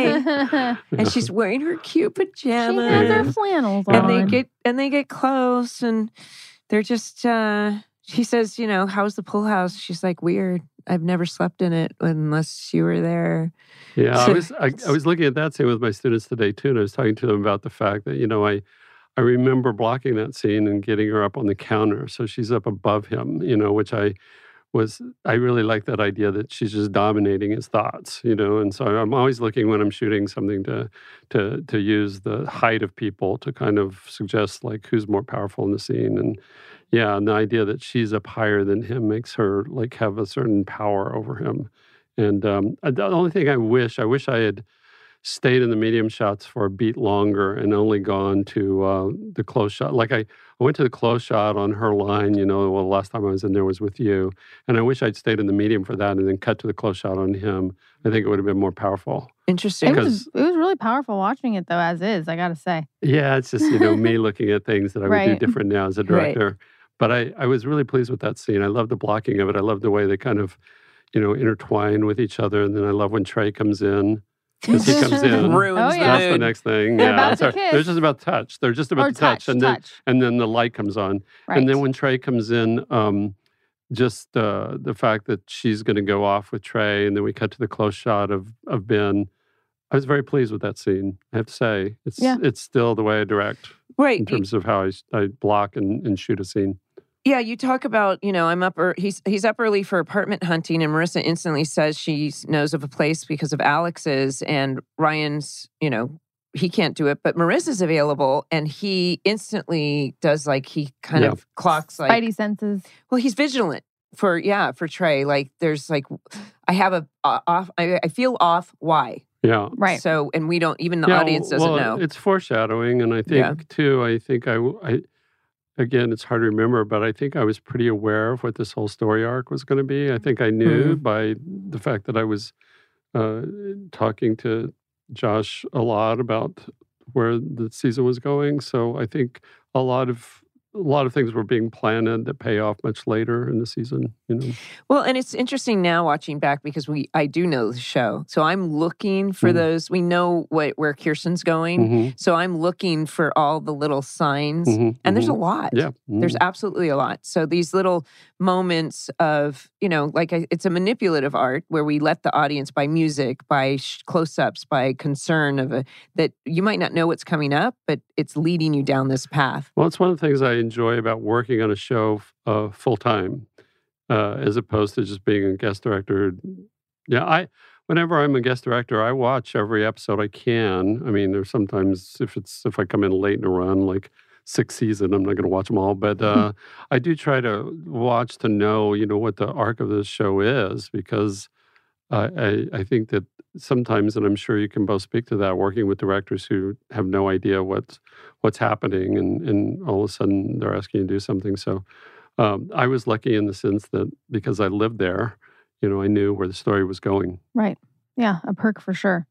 Hey. And she's wearing her cute She pajamas. has Yeah. her flannels and on. they get and they get close and they're just uh she says, you know, how's the pool house? She's like, weird. I've never slept in it unless you were there. Yeah, I So was I, I was looking at that scene with my students today too, and I was talking to them about the fact that, you know, I I remember blocking that scene and getting her up on the counter. So she's up above him, you know, which I was, I really like that idea that she's just dominating his thoughts, you know. And so I'm always looking when I'm shooting something to to to use the height of people to kind of suggest like who's more powerful in the scene. And yeah, and the idea that she's up higher than him makes her like have a certain power over him. And um, the only thing I wish, I wish I had stayed in the medium shots for a beat longer and only gone to uh, the close shot. Like I, I went to the close shot on her line, you know, well, the last time I was in there was with you. And I wish I'd stayed in the medium for that and then cut to the close shot on him. I think it would have been more powerful. Interesting. It Because- was, it was really powerful watching it, though, as is, I got to say. Yeah, it's just, you know, me looking at things that I would Right. do different now as a Right. director. But I, I was really pleased with that scene. I love the blocking of it. I love the way they kind of, you know, intertwine with each other. And then I love when Trey comes in. Because he comes in. Ruins Oh, the yeah. That's the mood. next thing. They're Yeah, about that's to our- kiss. they're just about touch. They're just about Or to touch, touch, and then touch. and then the light comes on, Right. and then when Trey comes in, um, just uh, the fact that she's going to go off with Trey, and then we cut to the close shot of of Ben. I was very pleased with that scene. I have to say, it's Yeah. it's still the way I direct Right. in terms of how I, I block and, and shoot a scene. Yeah, you talk about, you know, I'm up, er, he's he's up early for apartment hunting, and Marissa instantly says she knows of a place because of Alex's, and Ryan's, you know, he can't do it, but Marissa's available, and he instantly does like, he kind Yeah. of clocks like, Spidey senses. well, he's vigilant for, yeah, for Trey. Like, there's like, I have a uh, off, I, I feel off, why? Yeah. Right. So, and we don't, even the Yeah, audience doesn't well, know. It's foreshadowing, and I think Yeah. too. I think I, I, again, it's hard to remember, but I think I was pretty aware of what this whole story arc was going to be. I think I knew Mhm. by the fact that I was uh, talking to Josh a lot about where the season was going. So I think a lot of a lot of things were being planned that pay off much later in the season. You know. Well, and it's interesting now watching back because we I do know the show. So I'm looking for Mhm. those. We know what where Kirsten's going. Mhm, So I'm looking for all the little signs. mhm, And there's a mhm. lot. Yeah. There's mhm. absolutely a lot. So these little moments of, you know, like I, it's a manipulative art where we let the audience by music, by sh- close-ups, by concern of a, that you might not know what's coming up, but it's leading you down this path. Well, it's one of the things I enjoy about working on a show uh, full time, uh, as opposed to just being a guest director. Yeah, I whenever I'm a guest director, I watch every episode I can. I mean, there's sometimes if it's if I come in late in a run, like sixth season, I'm not going to watch them all. But uh, I do try to watch to know, you know, what the arc of the show is, because uh, I I think that sometimes, and I'm sure you can both speak to that, working with directors who have no idea what's what's happening, and, and all of a sudden they're asking you to do something. So um, I was lucky in the sense that because I lived there, you know, I knew where the story was going. Right. Yeah, a perk for sure.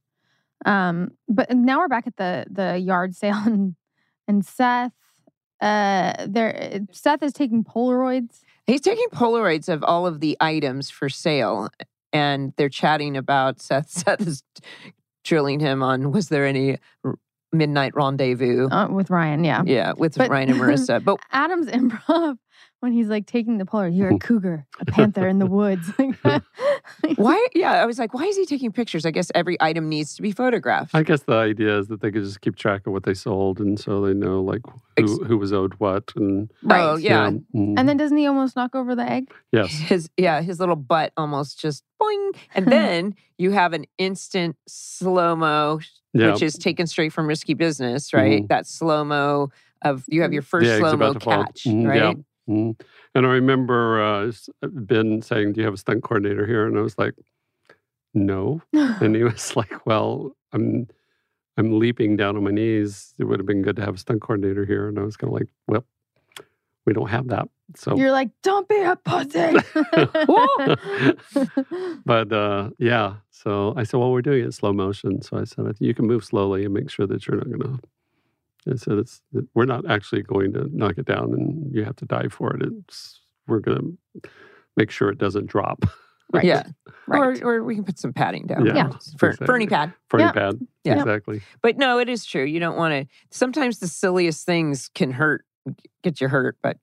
Um, but now we're back at the the yard sale, and and Seth, uh, there Seth is taking Polaroids. He's taking Polaroids of all of the items for sale. and they're chatting about Seth. Seth is drilling him on, was there any r- midnight rendezvous? Uh, with Ryan, yeah. Yeah, with But- Ryan and Marissa. But Adam's improv when he's like taking the Polaroid. You're a cougar, a panther in the woods. why? Yeah, I was like, why is he taking pictures? I guess every item needs to be photographed. I guess the idea is that they could just keep track of what they sold, and so they know like Ex- who, who was owed what. And Oh, yeah. mm, And then doesn't he almost knock over the egg? yes, His yeah, his little butt almost just boing, and then you have an instant slow mo, yeah. which is taken straight from Risky Business, right? Mhm. That slow mo of you have your The first egg's slow mo about to fall. catch, Mhm, right? yeah. Mm. And I remember uh, s- Ben saying, "Do you have a stunt coordinator here?" And I was like, "No." And he was like, "Well, I'm I'm leaping down on my knees. It would have been good to have a stunt coordinator here." And I was kind of like, "Well, we don't have that." So, You're like, don't be a pussy. but uh, yeah. So I said, "Well, we're doing it in slow motion." So I said, "You can move slowly and make sure that you're not going to." I said, "It's we're not actually going to knock it down, and you have to dive for it. It's we're going to make sure it doesn't drop." Right. Yeah, Right. or or we can put some padding down. Yeah. For, Exactly. Fernie pad. Fernie Yeah. pad. Yeah. Exactly. But no, it is true. You don't want to. Sometimes the silliest things can hurt, get you hurt. But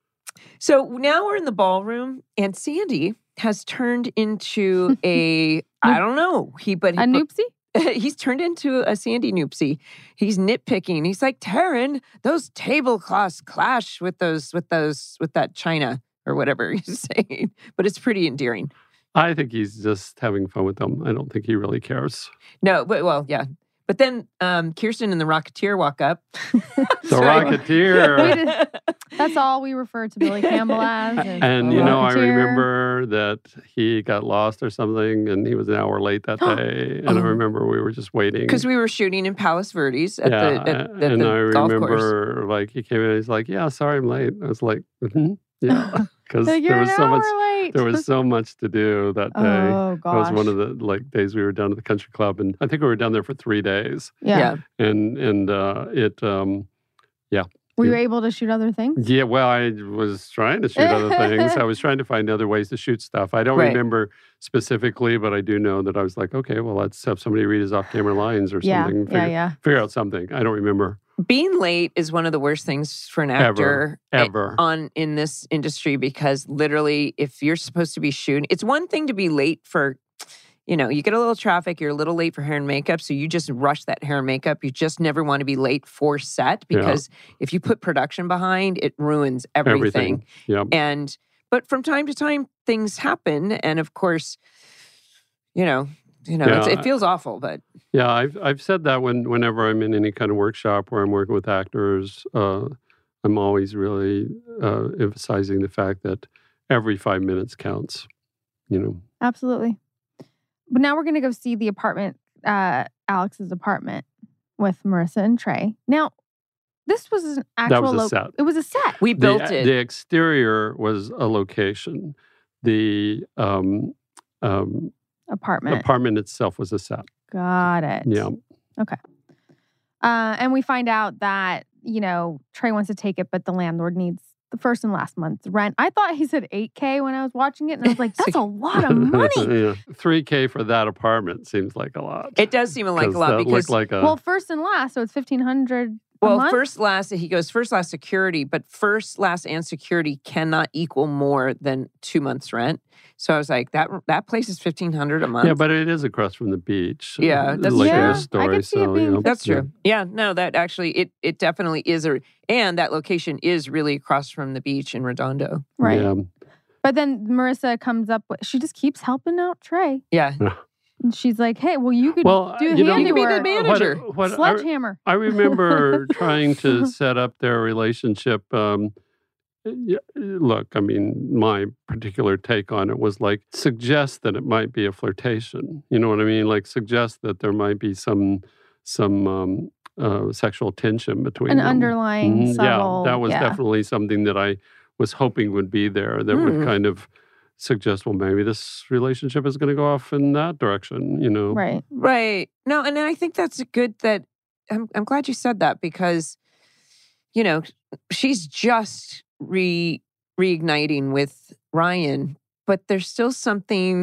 so now we're in the ballroom, and Sandy has turned into a I don't know he, but he, A noopsie? he's turned into a Sandy Noopsie. He's nitpicking. He's like, Taryn, those tablecloths clash with those with those with that china or whatever he's saying. But it's pretty endearing. I think he's just having fun with them. I don't think he really cares. No, but well, yeah. But then um, Kirsten and the Rocketeer walk up. The Rocketeer. That's all we refer to Billy Campbell as. is And the you know, I Rocketeer. remember that he got lost or something, and he was an hour late that day. And I Oh. remember we were just waiting. Because we were shooting in Palos Verdes at yeah, the at, at and the I golf course. remember like he came in, and he's like, "Yeah, sorry, I'm late." I was like, mm-hmm, "Yeah," because Like, you're there was an so hour much. late. There was so much to do that day. Oh, That gosh. was one of the like days we were down at the country club, and I think we were down there for three days. Yeah. Yeah. And and uh, it, um, Were you able to shoot other things? yeah. Well, I was trying to shoot other things. I was trying to find other ways to shoot stuff. I don't Right. remember specifically, but I do know that I was like, okay, well, let's have somebody read his off-camera lines or Yeah. something. Yeah. Figure, Yeah. figure out something. I don't remember Being late is one of the worst things for an Ever. actor eh, ever. on in this industry because literally, if you're supposed to be shooting, it's one thing to be late for. You know, you get a little traffic, you're a little late for hair and makeup, so you just rush that hair and makeup. You just never want to be late for set Yeah. because if you put production behind, it ruins everything. Everything. Yep. And but from time to time, things happen, and of course, you know, you know, it's, Yeah. it feels awful, but Yeah, I've I've said that when whenever I'm in any kind of workshop where I'm working with actors, uh, I'm always really uh, emphasizing the fact that every five minutes counts. You know. Absolutely. But now we're going to go see the apartment, uh, Alex's apartment with Marissa and Trey. Now, this was an actual... was a lo- set. It was a set. we The, built it. the exterior was a location. The um, um, Apartment. apartment itself was a set. Got it. Yeah. Uh, and we find out that, you know, Trey wants to take it, but the landlord needs the first and last month's rent. I thought he said eight K when I was watching it. And I was like, that's a lot of money. yeah. three K for that apartment seems like a lot. It does seem like a 'Cause lot that because looked like a Well, first and last. So it's fifteen hundred a well, month? first last he goes first last security, but first last and security cannot equal more than two months rent. So I was like, that that place is fifteen hundred a month. yeah, but it is across from the beach. Yeah, uh, that's like true. in Yeah, I the story. could see it so, being you know, That's yeah. true. Yeah, no, that actually it it definitely is a and that location is really across from the beach in Redondo. Right. Yeah. But then Marissa comes up with, she just keeps helping out Trey. Yeah. And she's like, hey, well, you could Well, do you know- You could be the handiwork. manager. What, what I, Sledgehammer. I remember trying to set up their relationship. Um, yeah, look, I mean, my particular take on it was like suggest that it might be a flirtation. You know what I mean? Like suggest that there might be some some um, uh, sexual tension between An them. underlying Mhm, subtle. Yeah, that was yeah. definitely something that I was hoping would be there. That would Hmm. kind of suggest, well, maybe this relationship is going to go off in that direction. You know? Right. Right. No, and I think that's good that I'm I'm glad you said that because, you know, she's just re reigniting with Ryan, but there's still something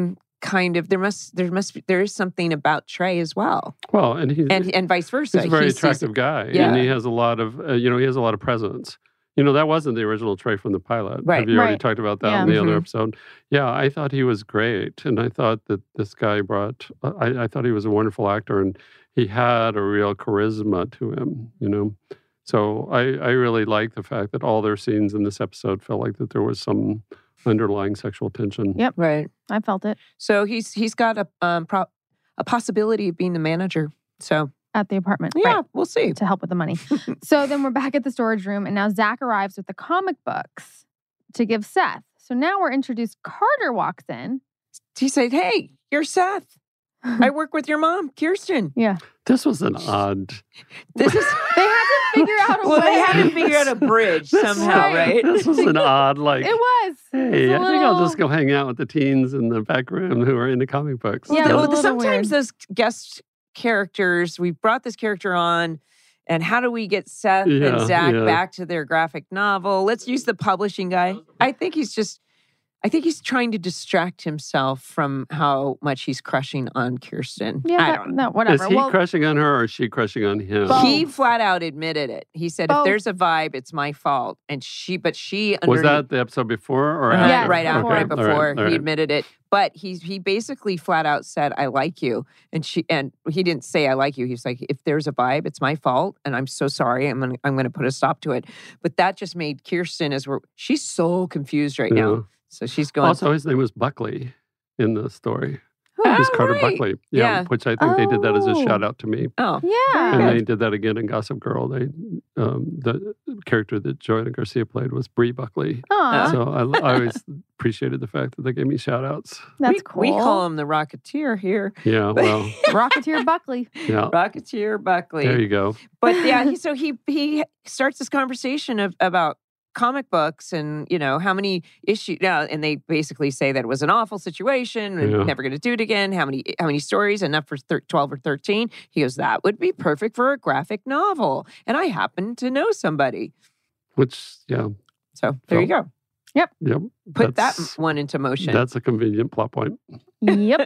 kind of there must there must be there is something about Trey as well, Well, and he's and and vice versa. he's a very He sees- attractive guy, Yeah. and he has a lot of uh, you know he has a lot of presence. You know, that wasn't the original Trey from the pilot. Right. Have you already Right. talked about that Yeah. in the other Mhm. episode? Yeah, I thought he was great, and I thought that this guy brought. I, I thought he was a wonderful actor, and he had a real charisma to him. You know, so I I really like the fact that all their scenes in this episode felt like that there was some underlying sexual tension. Yep. right. I felt it So he's he's got a um pro- a possibility of being the manager. So at the apartment. yeah, Right. we'll see. To help with the money. So then we're back at the storage room, and now Zach arrives with the comic books to give Seth. So now we're introduced. Carter walks in. He said, "Hey, you're Seth. I work with your mom, Kirsten." Yeah. This was an odd. This is They had to figure out a well, way. they had to figure out a bridge This- somehow, right? This was an odd like. It was. Hey, It's I a think I'll little- just go hang out with the teens in the back room who are into comic books. Yeah, it was a Well, little sometimes weird. those guest characters, we brought this character on, and how do we get Seth Yeah, and Zach yeah. back to their graphic novel? Let's use the publishing guy. I think he's just, I think he's trying to distract himself from how much he's crushing on Kirsten. Yeah, I that- don't know. no, whatever. Is he well, crushing on her or is she crushing on him? Both. He flat out admitted it. He said, Both. "If there's a vibe, it's my fault." And she, but she Was underneath- that the episode before or Uh, after? Yes, right after, before. right Okay, all before all he right. admitted it. But he he basically flat out said, "I like you," and she and he didn't say, "I like you." He was like, "If there's a vibe, it's my fault, and I'm so sorry. I'm gonna I'm gonna put a stop to it." But that just made Kirsten as we're she's so confused right Yeah. now. So she's going. Also, his name was Buckley in the story. Oh, He's Carter right. Buckley. Yeah, Yeah. which I think they did that as a Oh. shout out to me. Oh, yeah. And good. they did that again in Gossip Girl. They um, the character that Joanna Garcia played was Bree Buckley. Aw, So I, I always appreciated the fact that they gave me shout outs. that's we, cool. we call him the Rocketeer here. Yeah, well, Rocketeer Buckley. yeah. Rocketeer Buckley. There you go. But yeah, he, so he he starts this conversation of about comic books and you know how many issues now, and they basically say that it was an awful situation and Yeah. never going to do it again. How many how many stories enough for thir- twelve or thirteen? He goes, that would be perfect for a graphic novel, and I happen to know somebody. Which, yeah, So there you go. yep. Put that that's- one into motion. That's a convenient plot point. Yep.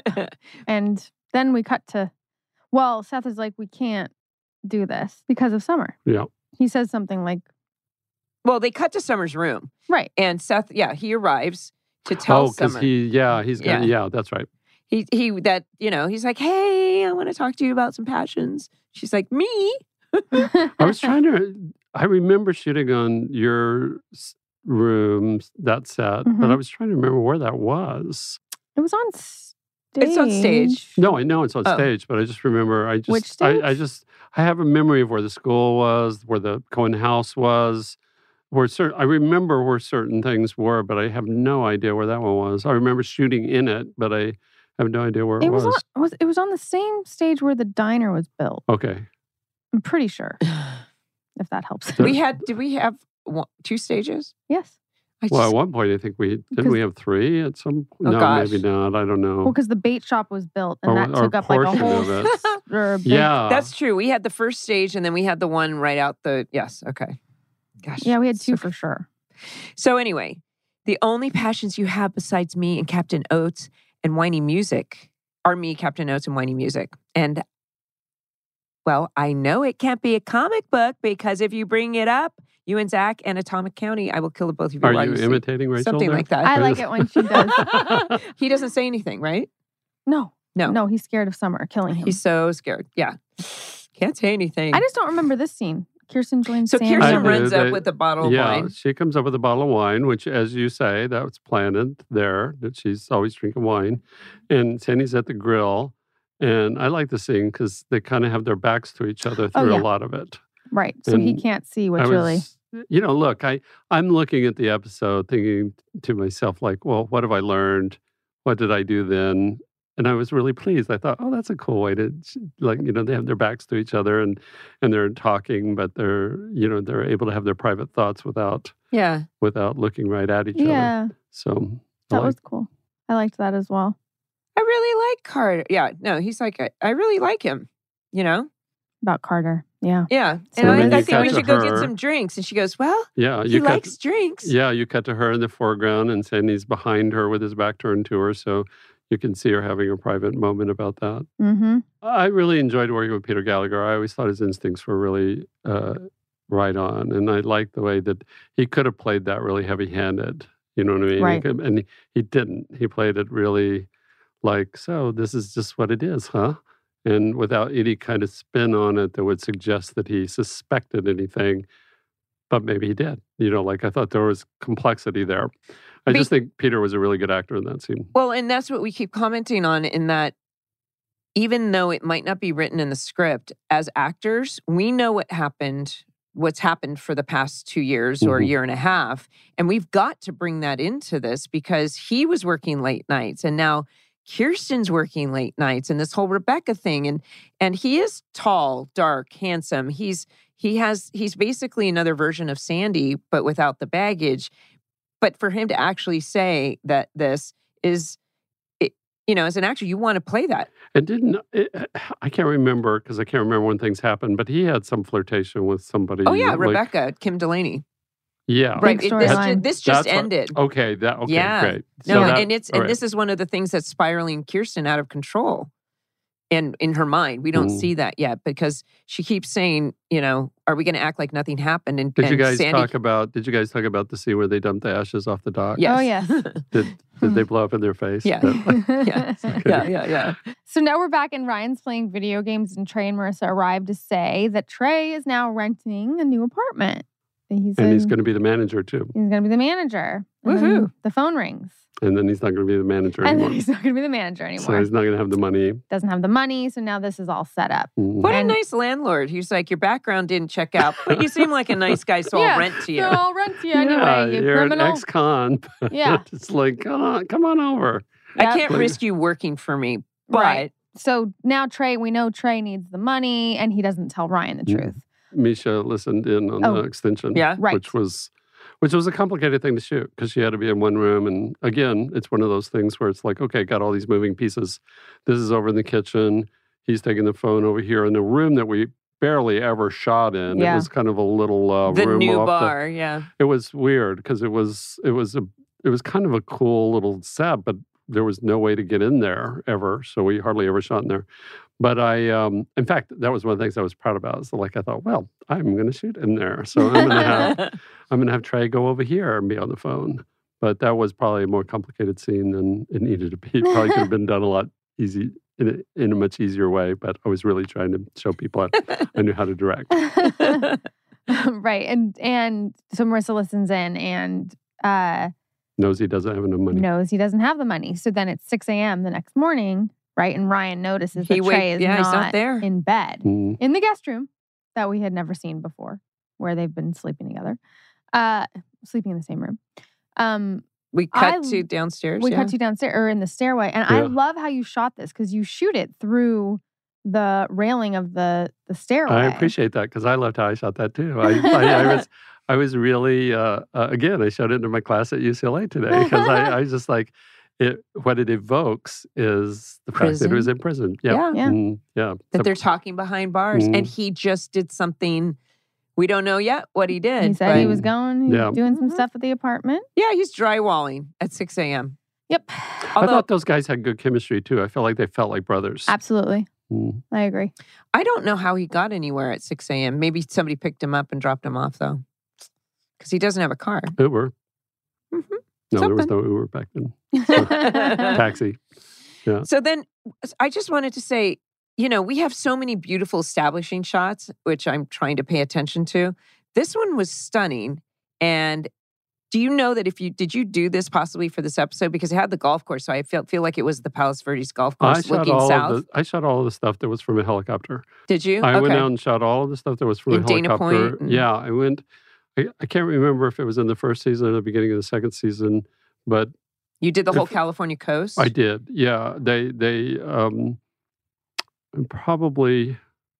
And then we cut to, well, Seth is like, we can't do this because of Summer. Yeah. He says something like, Well, they cut to Summer's room, right. and Seth, yeah, he arrives to tell Oh, because Summer. he, yeah, he's gonna, yeah. that's right. he he that you know he's like, "Hey, I want to talk to you about some passions." She's like, "Me?" I was trying to. I remember shooting on your s- room, that set, but Mhm. I was trying to remember where that was. It was on stage. It's on stage. No, I know it's on Oh. stage, but I just remember. I just, Which stage? I, I just, I have a memory of where the school was, where the Cohen house was, where certain. I remember where certain things were, but I have no idea where that one was. I remember shooting in it, but I have no idea where it, It was, was. on, was it was on the same stage where the diner was built. Okay, I'm pretty sure, if that helps. So- we had did we have one, two stages? Yes. I well, just- at one point I think we didn't. Because- We have three at some. Oh, no, gosh. maybe not. I don't know. Well, because the bait shop was built and Or- that or took up like a portion whole of it. s- or a big- yeah, that's true. We had the first stage, and then we had the one right out the. Yes, okay. Gosh. Yeah, we had two so- for sure. So anyway, the only passions you have besides me and Captain Oates and whiny music are me, Captain Oates, and whiny music. And well, I know it can't be a comic book because if you bring it up, you and Zach and Atomic County, I will kill both of you. Are while you sleep. imitating Rachel? Something there? like that. I like it when she does. He doesn't say anything, right? No, No. no, he's scared of Summer killing him. He's so scared. Yeah. Can't say anything. I just don't remember this scene. Kirsten joins so Sandy. Kirsten I do, runs they- up with a bottle of Yeah, wine. she comes up with a bottle of wine, which, as you say, that was planted there, that she's always drinking wine. And Sandy's at the grill. And I like the scene because they kind of have their backs to each other Oh, through yeah. a lot of it. Right, so he And can't see I what's really. was, you know, look, I, I'm looking at the episode thinking to myself, like, well, what have I learned? What did I do then? And I was really pleased. I thought, oh, that's a cool way to, like, you know, they have their backs to each other and and they're talking, but they're, you know, they're able to have their private thoughts without Yeah. without looking right at each other. Yeah, So I that like- was cool. I liked that as well. I really like Carter. Yeah. No, he's like, I, I really like him, you know? About Carter. Yeah. Yeah. So And I, then I you think we cut to should go get her. some drinks. And she goes, well, Yeah, he you cut. likes drinks. Yeah, you cut to her in the foreground, and Sandy's behind her with his back turned to her, so you can see her having a private moment about that. Mm-hmm. I really enjoyed working with Peter Gallagher. I always thought his instincts were really uh, right on, and I liked the way that he could have played that really heavy-handed. You know what I mean? Right. He could- and he, he didn't. He played it really like, so this is just what it is, huh? And without any kind of spin on it that would suggest that he suspected anything, but maybe he did. You know, like I thought there was complexity there. I Be- just think Peter was a really good actor in that scene. Well, and that's what we keep commenting on, in that even though it might not be written in the script, as actors, we know what happened, what's happened for the past two years or a Mhm. year and a half. And we've got to bring that into this, because he was working late nights, and now Kirsten's working late nights, and this whole Rebecca thing. And and he is tall, dark, handsome. He's he has he's basically another version of Sandy, but without the baggage. But for him to actually say that this is, it, you know, as an actor, you want to play that. And didn't, it, I can't remember, because I can't remember when things happened, but he had some flirtation with somebody. Oh yeah, like- Rebecca, Kim Delaney. Yeah. Right. Big it- this, storyline. ju- this just That's what- ended. Okay, that, okay, Yeah. great. No, So that- and it's all and right. this is one of the things that's spiraling Kirsten out of control. And in her mind, we don't Mm. see that yet, because she keeps saying, you know, are we going to act like nothing happened? And, Did you and guys Sandy, talk about, did you guys talk about the scene where they dumped the ashes off the dock? Yes. Oh, yes. Did, did they blow up in their face? Yeah. That- Yeah. yeah, yeah, yeah. So now we're back, and Ryan's playing video games, and Trey and Marissa arrive to say that Trey is now renting a new apartment. That He's and he's in- going to be the manager too. he's going to be the manager. And then Woohoo. The phone rings. And then he's not going to be the manager And anymore. then he's not going to be the manager anymore. So he's not going to have the money. Doesn't have the money, so now this is all set up. Mm. What And- a nice landlord. He's like, your background didn't check out, but you seem like a nice guy, so Yeah, I'll rent to you. So I'll rent to you Yeah, anyway, you you're criminal. an ex-con. but Yeah. It's like, come on, come on over. I Yep. can't risk you working for me, but Right. So now Trey, we know Trey needs the money, and he doesn't tell Ryan the Mm. truth. Misha listened in on Oh, the extension, yeah. Right. which was which was a complicated thing to shoot, because she had to be in one room. And again, it's one of those things where it's like, okay, got all these moving pieces. This is over in the kitchen. He's taking the phone over here in the room that we barely ever shot in. Yeah. It was kind of a little uh, the room new off the- bar, yeah. it was weird because it was it was a it was kind of a cool little set, but there was no way to get in there ever, so we hardly ever shot in there. But I, um, in fact, that was one of the things I was proud about. So, like, I thought, well, I'm going to shoot in there, so I'm going to have I'm going to have Trey go over here and be on the phone. But that was probably a more complicated scene than it needed to be. It probably could have been done a lot easy in a, in a much easier way. But I was really trying to show people I, I knew how to direct. Right. And and so Marissa listens in and uh, Knows he doesn't have enough money. knows he doesn't have the money. So then it's six a.m. the next morning, right? And Ryan notices that He Trey wake- is yeah, not, he's not there. in bed Mm. in the guest room that we had never seen before, where they've been sleeping together, uh, sleeping in the same room. Um, We cut I- to downstairs. we yeah. cut you downstairs or in the stairway, and I Yeah. love how you shot this because you shoot it through the railing of the the stairway. I appreciate that because I loved how I shot that too. I, I, I was, I was really, uh, uh, again, I showed it in my class at U C L A today because I, I was just like, it. What it evokes is the fact that it was in prison. Yeah, Yeah. Yeah. Mm, yeah. That So- they're talking behind bars, Mm. and he just did something. We don't know yet what he did. He said he but- was going, he was Yeah. doing some Mhm. stuff at the apartment. Yeah, he's drywalling at six a.m. Yep, I Although thought those guys had good chemistry too. I felt like they felt like brothers. absolutely, Mm. I agree. I don't know how he got anywhere at six a.m. Maybe somebody picked him up and dropped him off, though, because he doesn't have a car. Uber. Mhm. No, there was Something. no Uber back then. Taxi. So then I just wanted to say, you know, we have so many beautiful establishing shots, which I'm trying to pay attention to. This one was stunning. And do you know that if you, did you do this possibly for this episode? Because it had the golf course. So I feel, feel like it was the Palos Verdes golf I course shot looking all south. of the. I shot all of the stuff that was from a helicopter. Did you? I went Okay. out and shot all of the stuff that was from In a Dana helicopter. Point and- Yeah, I went. I, I can't remember if it was in the first season or the beginning of the second season, but You did the whole If- California coast? I did. Yeah, they they um probably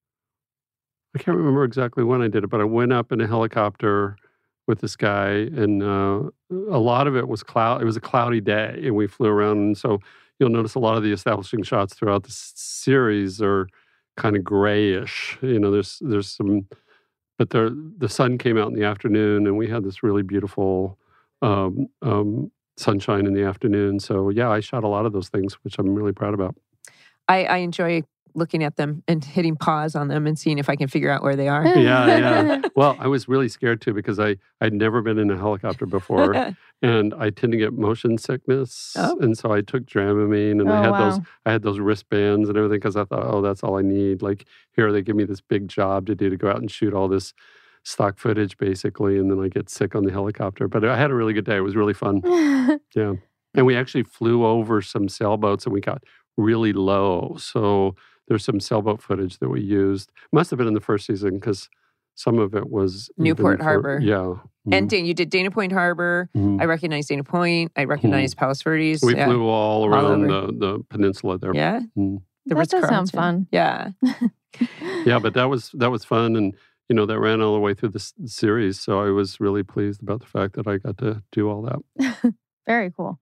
I can't remember exactly when I did it, but I went up in a helicopter with this guy, and uh, a lot of it was cloud. It was a cloudy day, and we flew around. And so you'll notice a lot of the establishing shots throughout the s- series are kind of grayish. You know, there's there's some, but there the sun came out in the afternoon, and we had this really beautiful um, um, sunshine in the afternoon. So yeah, I shot a lot of those things, which I'm really proud about. I, I enjoy looking at them and hitting pause on them and seeing if I can figure out where they are. Yeah, yeah. Well, I was really scared too because I I'd never been in a helicopter before, and I tend to get motion sickness, Oh. and so I took Dramamine, and Oh, I had wow. those I had those wristbands and everything because I thought, oh, that's all I need. Like here, they give me this big job to do to go out and shoot all this stock footage, basically, and then I get sick on the helicopter. But I had a really good day. It was really fun. Yeah, and we actually flew over some sailboats, and we got really low. So there's some sailboat footage that we used. Must have been in the first season because some of it was even Newport for- Harbor. Yeah. And Mhm. Dan, you did Dana Point Harbor. Mhm. I recognize Dana Point. I recognize Palos Verdes. We yeah. flew all around over. the, the peninsula there. Yeah. Mm. The That does sound Ritz-Carlton. fun. Yeah. Yeah, but that was that was fun, and you know that ran all the way through the s- series. So I was really pleased about the fact that I got to do all that. Very cool.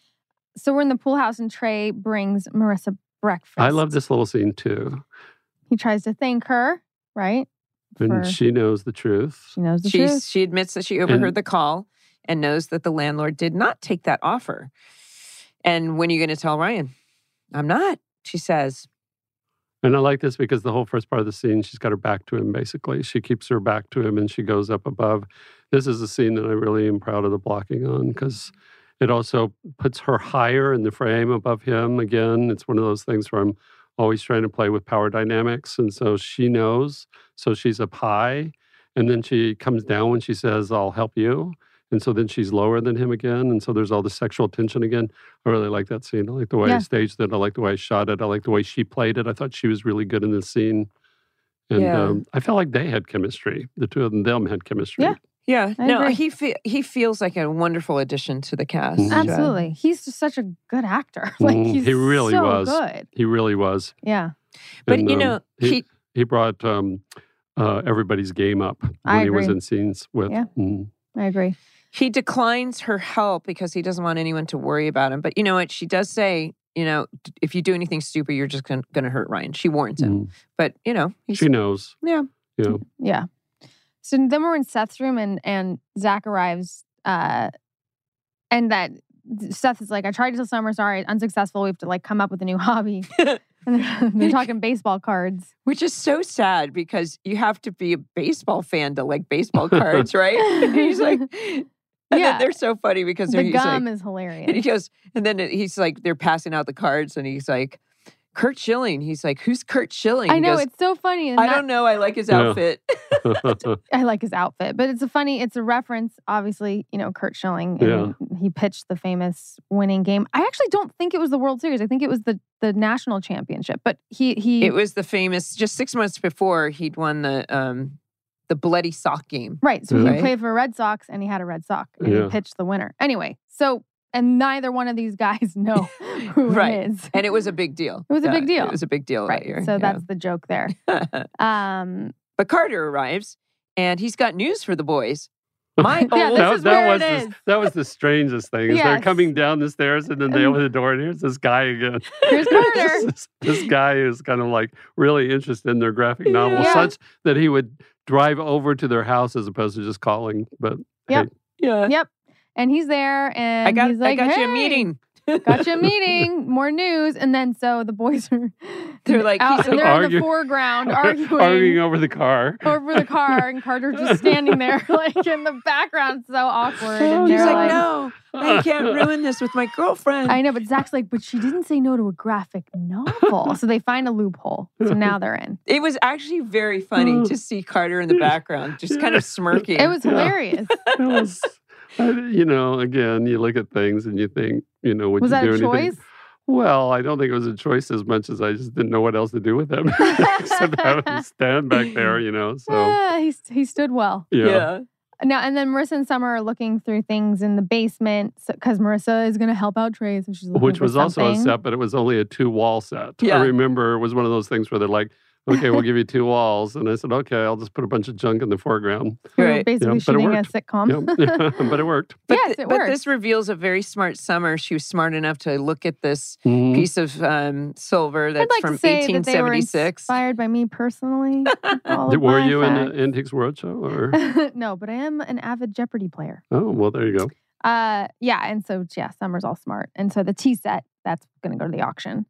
So we're in the pool house, and Trey brings Marissa breakfast. I love this little scene too, He tries to thank her, right? and For- she knows the truth. She knows the She's, truth. she admits that she overheard And- the call and knows that the landlord did not take that offer. And when are you going to tell Ryan? I'm not, she says. And I like this because the whole first part of the scene, she's got her back to him, basically. She keeps her back to him and she goes up above. This is a scene that I really am proud of the blocking on because it also puts her higher in the frame above him. Again, it's one of those things where I'm always trying to play with power dynamics. And so she knows. So she's up high. And then she comes down when she says, I'll help you. And so then she's lower than him again. And so there's all the sexual tension again. I really like that scene. I like the way Yeah. I staged it. I like the way I shot it. I like the way she played it. I thought she was really good in this scene. And Yeah. um, I felt like they had chemistry. The two of them, them had chemistry. Yeah. Yeah, I no, agree. he fe- he feels like a wonderful addition to the cast. Mhm. Absolutely. He's just such a good actor. Like Mhm. he's He really so was. good. He really was. Yeah. But And, you um, know, he, he he brought um, uh, everybody's game up when I he was agree. in scenes with. Yeah. Mhm. I agree. he declines her help because he doesn't want anyone to worry about him. But you know what? She does say, you know, d- if you do anything stupid, you're just going to hurt Ryan. She warns him. Mhm. But, you know, he's, She knows. yeah. You know. Yeah. So then we're in Seth's room and and Zach arrives uh and that Seth is like, I tried to tell Summer, sorry, unsuccessful. We have to like come up with a new hobby. And they're, they're talking baseball cards. Which is so sad because you have to be a baseball fan to like baseball cards, right? And he's like, and Yeah. then they're so funny because they're The he's like, gum is and he hilarious. goes, and then he's like, they're passing out the cards and he's like, Kurt Schilling. He's like, who's Kurt Schilling? I He know, goes, it's so funny. And I that- don't know. I like his Yeah. outfit. I like his outfit, but it's a funny, it's a reference, obviously, you know, Kurt Schilling. And he pitched the famous winning game. I actually don't think it was the World Series. I think it was the the national championship. But he he It was the famous, just six months before he'd won the um the bloody sock game. right. So Right. he played for Red Sox and he had a red sock and Yeah. he pitched the winner. Anyway, so and neither one of these guys know who Right. it is. And it was a big deal. It was a Yeah, big deal. It was a big deal Right. that year. So yeah. that's the joke there. Um But Carter arrives and he's got news for the boys. My Yeah, old this that, is that where was it the, is. that was the strangest thing. Is they're Yes. coming down the stairs and then they And- open the door and here's this guy again. Here's Carter. this, this guy is kind of like really interested in their graphic novel, Yeah. such that he would drive over to their house as opposed to just calling. But Yep. hey, yeah. Yep. And he's there and I got he's like, I got you a "Hey, meeting. Got you a meeting, more news. And then so the boys are They're like, out, he's they're in the Arguing- foreground arguing, arguing over the car. over the car, and Carter's just standing there like in the background, so awkward. And He's they're like, no, I can't ruin this with my girlfriend. I know, but Zach's like, but she didn't say no to a graphic novel. So they find a loophole. So now they're in. It was actually very funny to see Carter in the background, just kind of smirking. It was hilarious. It was, I- you know, again, you look at things and you think, you know, would Was you that do a anything? choice? Well, I don't think it was a choice as much as I just didn't know what else to do with him except have him stand back there, you know. So, Ah, he, he stood well. yeah. yeah. Now, and then Marissa and Summer are looking through things in the basement because Marissa is going to help out Trey. So she's looking Which for was also a something. set, but it was only a two wall set. Yeah. I remember it was one of those things where they're like, okay, we'll give you two walls. And I said, okay, I'll just put a bunch of junk in the foreground. We were Right. basically Yeah, but it shooting a worked. sitcom. Yeah. But it worked. But, Yes, th- it but works. this reveals a very smart Summer. She was smart enough to look at this Mhm. piece of um, silver that's I'd like from to say eighteen that they were seventy-six. inspired by me personally. with all Did- of Were my you in facts. the Antiques Roadshow? Or? No, but I am an avid Jeopardy player. Oh, well, there you go. Uh, yeah, and so yeah, Summer's all smart, and so the tea set that's going to go to the auction.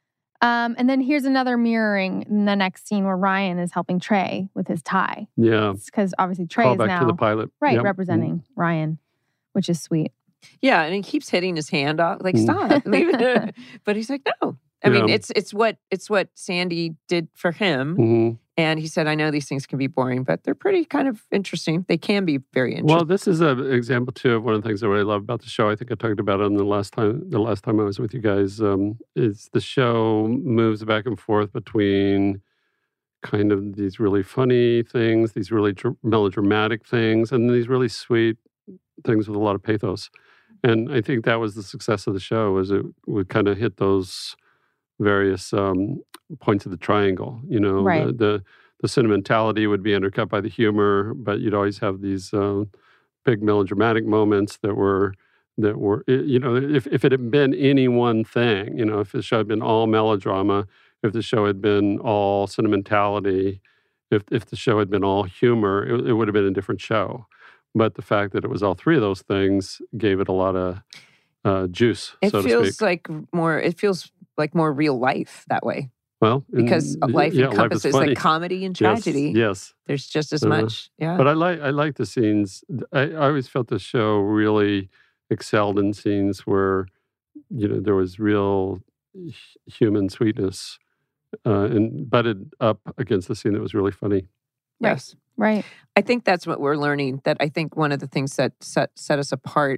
Um, and then here's another mirroring in the next scene where Ryan is helping Trey with his tie. Yeah. Because obviously Trey Call is back now to the pilot. right Yep. representing Ryan, which is sweet. Yeah, and he keeps hitting his hand off. Like, Mm. stop, leave it. But he's like, no. I mean, Yeah. it's it's what it's what Sandy did for him. Mhm. And he said, I know these things can be boring, but they're pretty kind of interesting. They can be very interesting. Well, this is an example too of one of the things I really love about the show. I think I talked about it on the last time. The last time I was with you guys, um, is the show moves back and forth between kind of these really funny things, these really dr- melodramatic things, and these really sweet things with a lot of pathos. And I think that was the success of the show, was it would kind of hit those various um, points of the triangle. You know, Right. the, the the sentimentality would be undercut by the humor, but you'd always have these uh, big melodramatic moments that were that were i- you know, if if it had been any one thing, you know, if the show had been all melodrama, if the show had been all sentimentality, if if the show had been all humor, it, it would have been a different show. But the fact that it was all three of those things gave it a lot of uh, juice, it so to feels speak. like more. It feels like more real life that way Well, because and, life yeah, life is encompasses funny. like comedy and Yes, tragedy. Yes. There's just as Uh, much. Yeah. But I like I like the scenes. I, I always felt the show really excelled in scenes where, you know, there was real h- human sweetness, uh, and butted up against the scene that was really funny. yes. Right. I think that's what we're learning. That I think one of the things that set set us apart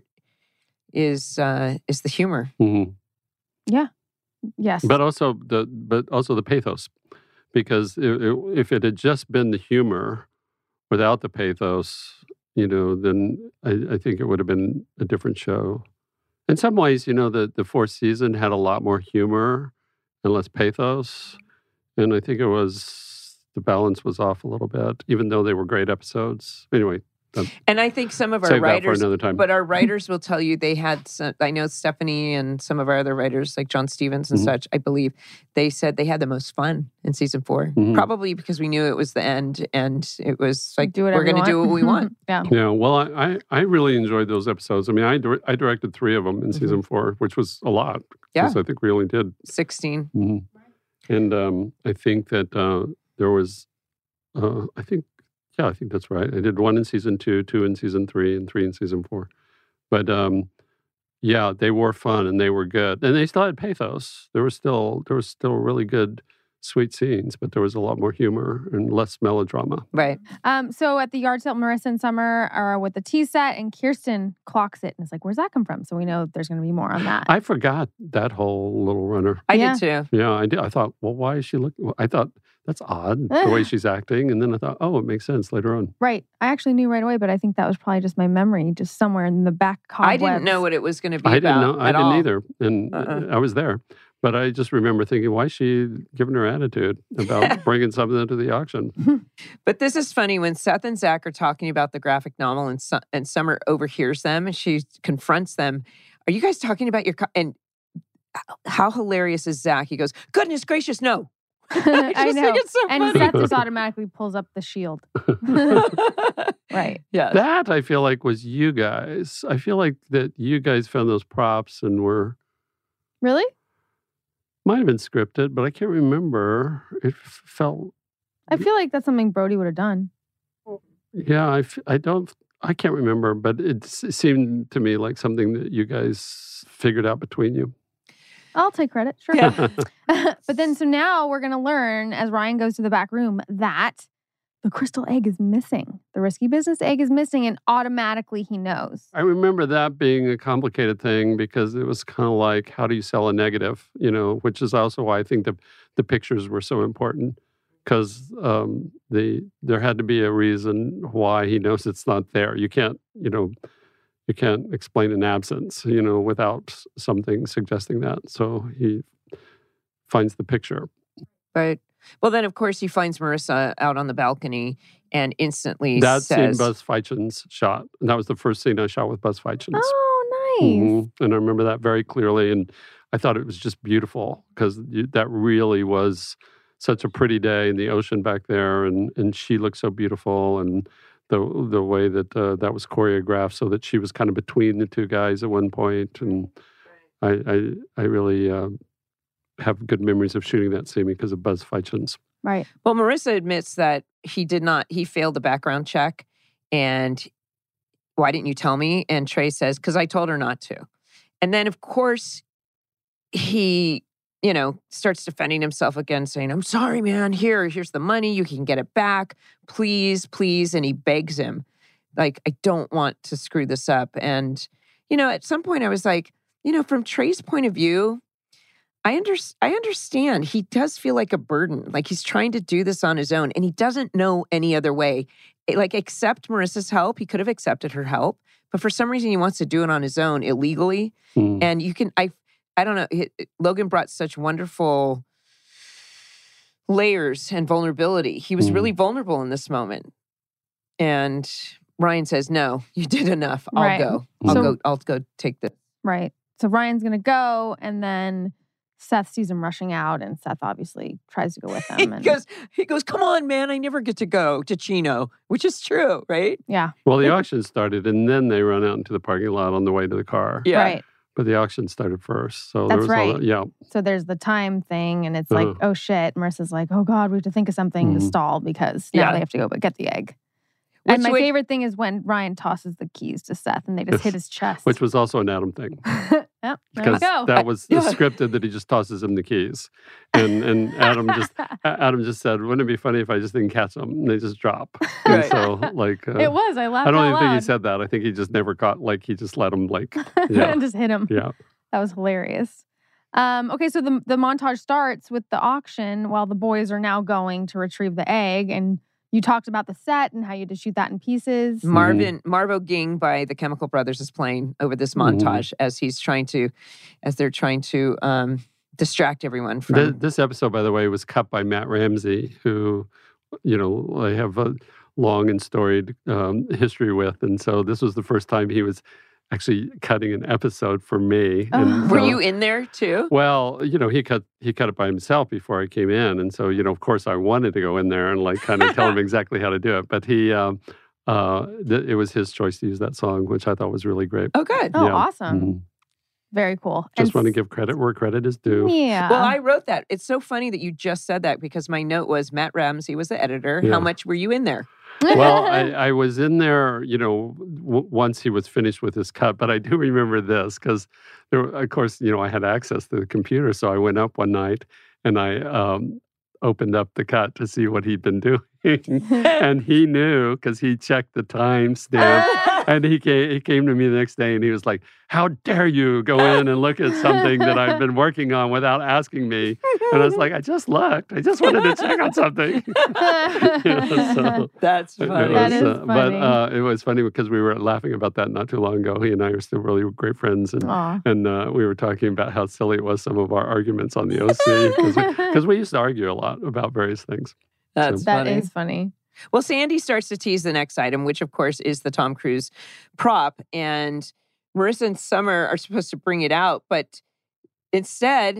is uh, is the humor. Mhm. Yes. But also the but also the pathos, because it, it, if it had just been the humor without the pathos, you know, then I, I think it would have been a different show. In some ways, you know, the the fourth season had a lot more humor and less pathos, and I think it was the balance was off a little bit, even though they were great episodes. Anyway, And I think some of our save that for writers, another time. but our writers will tell you they had some, I know Stephanie and some of our other writers like John Stevens and Mhm. such, I believe, they said they had the most fun in season four. Mhm. Probably because we knew it was the end and it was like, do whatever we're going to you do what we want. yeah. Yeah, well, I, I, I really enjoyed those episodes. I mean, I, dir- I directed three of them in season four, which was a lot. Yeah. Because I think we only did. sixteen. Mhm. And um, I think that uh, there was, uh, I think, yeah, I think that's right. I did one in season two, two in season three, and three in season four. But um, yeah, they were fun and they were good, and they still had pathos. There was still there was still really good, sweet scenes, but there was a lot more humor and less melodrama. Right. Um, so at the yard sale, Marissa and Summer are with the tea set, and Kirsten clocks it and is like, "Where's that come from?" So we know there's going to be more on that. I forgot that whole little runner. I Yeah. did too. Yeah, I did. I thought, well, why is she looking? I thought that's odd the way she's acting, and then I thought, oh, it makes sense later on. Right. I actually knew right away, but I think that was probably just my memory, just somewhere in the back I cobwebs. didn't know what it was going to be I didn't about know. I at didn't all. either, and Uh-uh. I was there. But I just remember thinking, why is she giving her attitude about bringing something into the auction? But this is funny when Seth and Zach are talking about the graphic novel and, Su- and Summer overhears them and she confronts them. Are you guys talking about your... Co-? And how hilarious is Zach? He goes, goodness gracious, no. I, I just know. think it's so And funny. Seth just automatically pulls up the shield. Right. Yes. That I feel like was you guys. I feel like that you guys found those props and were Really? might have been scripted, but I can't remember. It f- felt I feel like that's something Brody would have done. yeah. I, f- I don't. I can't remember, but it s- seemed to me like something that you guys figured out between you. I'll take credit. Sure. Yeah. But then, so now we're going to learn as Ryan goes to the back room that the crystal egg is missing. The risky business egg is missing, and automatically he knows. I remember that being a complicated thing because it was kind of like, how do you sell a negative? You know, which is also why I think the the pictures were so important because um, the there had to be a reason why he knows it's not there. You can't, you know, you can't explain an absence, you know, without something suggesting that. So he finds the picture. Right. Well, then, of course, he finds Marissa out on the balcony and instantly That says... scene Buzz Feitchen's shot. And that was the first scene I shot with Buzz Feitchen. Oh, nice. Mm-hmm. And I remember that very clearly. And I thought it was just beautiful because that really was such a pretty day in the ocean back there. And, and she looked so beautiful. And the the way that uh, that was choreographed so that she was kind of between the two guys at one point. And I, I, I really... Uh, have good memories of shooting that scene because of Buzz Feitchen's. Right. Well, Marissa admits that he did not, he failed the background check. And why didn't you tell me? And Trey says, because I told her not to. And then, of course, he, you know, starts defending himself again, saying, I'm sorry, man. Here, here's the money. You can get it back. Please, please. And he begs him, like, I don't want to screw this up. And, you know, at some point I was like, you know, from Trey's point of view, I, under, I understand. He does feel like a burden. Like he's trying to do this on his own and he doesn't know any other way. It, like accept Marissa's help. He could have accepted her help, but for some reason he wants to do it on his own illegally. Mm. And you can, I I don't know, it, it, Logan brought such wonderful layers and vulnerability. He was mm. really vulnerable in this moment. And Ryan says, no, you did enough. I'll right. go. I'll so, go. I'll go take this. Right. So Ryan's going to go and then Seth sees him rushing out, and Seth obviously tries to go with him. And he goes, he goes, come on, man, I never get to go to Chino, which is true, right? Yeah. Well, the auction started, and then they run out into the parking lot on the way to the car. Yeah. Right. But the auction started first. So That's there was right. all that, yeah. So there's the time thing, and it's Uh-huh. like, oh shit. Marissa's like, oh God, we have to think of something Mhm. to stall because now Yeah. they have to go but get the egg. Which and my would- favorite thing is when Ryan tosses the keys to Seth and they just hit his chest. Which was also an Adam thing. Yep, there we Because go. that was Yeah. scripted that he just tosses him the keys. And and Adam just Adam just said, wouldn't it be funny if I just didn't catch them? And they just drop. And Right. so, like... Uh, It was. I laughed I don't out even think he loud. said that. I think he just never caught, like, he just let him, like... Yeah. and just hit him. Yeah. That was hilarious. Um, okay, so the the montage starts with the auction while the boys are now going to retrieve the egg. And you talked about the set and how you had to shoot that in pieces. Marvin, Marvo Ging by the Chemical Brothers is playing over this montage as he's trying to, as they're trying to um, distract everyone from... Th- This episode, by the way, was cut by Matt Ramsey, who, you know, I have a long and storied um, history with. And so this was the first time he was actually cutting an episode for me. Oh. And Were so- you in there too? Well, you know, he cut he cut it by himself before I came in, and so you know, of course, I wanted to go in there and like kind of tell him exactly how to do it. But he, um, uh, th- it was his choice to use that song, which I thought was really great. Oh, good. Oh, Yeah. awesome. Mhm. Very cool. Just And want to s- give credit where credit is due. Yeah. Well, I wrote that. It's so funny that you just said that because my note was Matt Ramsey was the editor. Yeah. How much were you in there? Well, I, I was in there, you know, w- once he was finished with his cut, but I do remember this because, of course, you know, I had access to the computer, so I went up one night and I um, opened up the cut to see what he'd been doing, and he knew because he checked the timestamp, and he came, he came to me the next day and he was like, "How dare you go in and look at something that I've been working on without asking me?" And I was like, "I just looked. I just wanted to check on something." You know, so- That's It funny. That was, is uh, But funny. uh, it was funny because we were laughing about that not too long ago. He and I are still really great friends. And, Aw. and uh, we were talking about how silly it was, some of our arguments on the O C. Because we, we used to argue a lot about various things. That's That funny. is funny. Well, Sandy starts to tease the next item, which of course is the Tom Cruise prop. And Marissa and Summer are supposed to bring it out. But instead,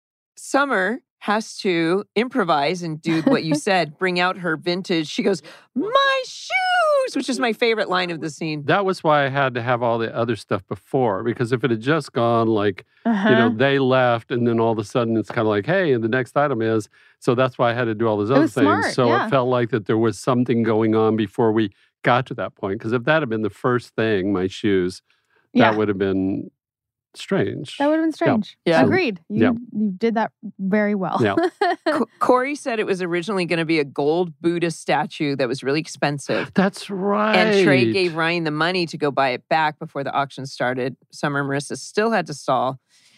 Summer has to improvise and do what you said, bring out her vintage. She goes, "My shoes," which is my favorite line of the scene. That was why I had to have all the other stuff before. Because if it had just gone like, Uh-huh. you know, they left and then all of a sudden it's kind of like, hey, and the next item is. So that's why I had to do all those other was things. smart, so yeah. it felt like that there was something going on before we got to that point. Because if that had been the first thing, my shoes, Yeah. that would have been strange. That would have been strange. Yeah. Agreed. You, Yeah. you did that very well. Yeah. Co- Corey said it was originally going to be a gold Buddha statue that was really expensive. That's right. And Trey gave Ryan the money to go buy it back before the auction started. Summer and Marissa still had to stall.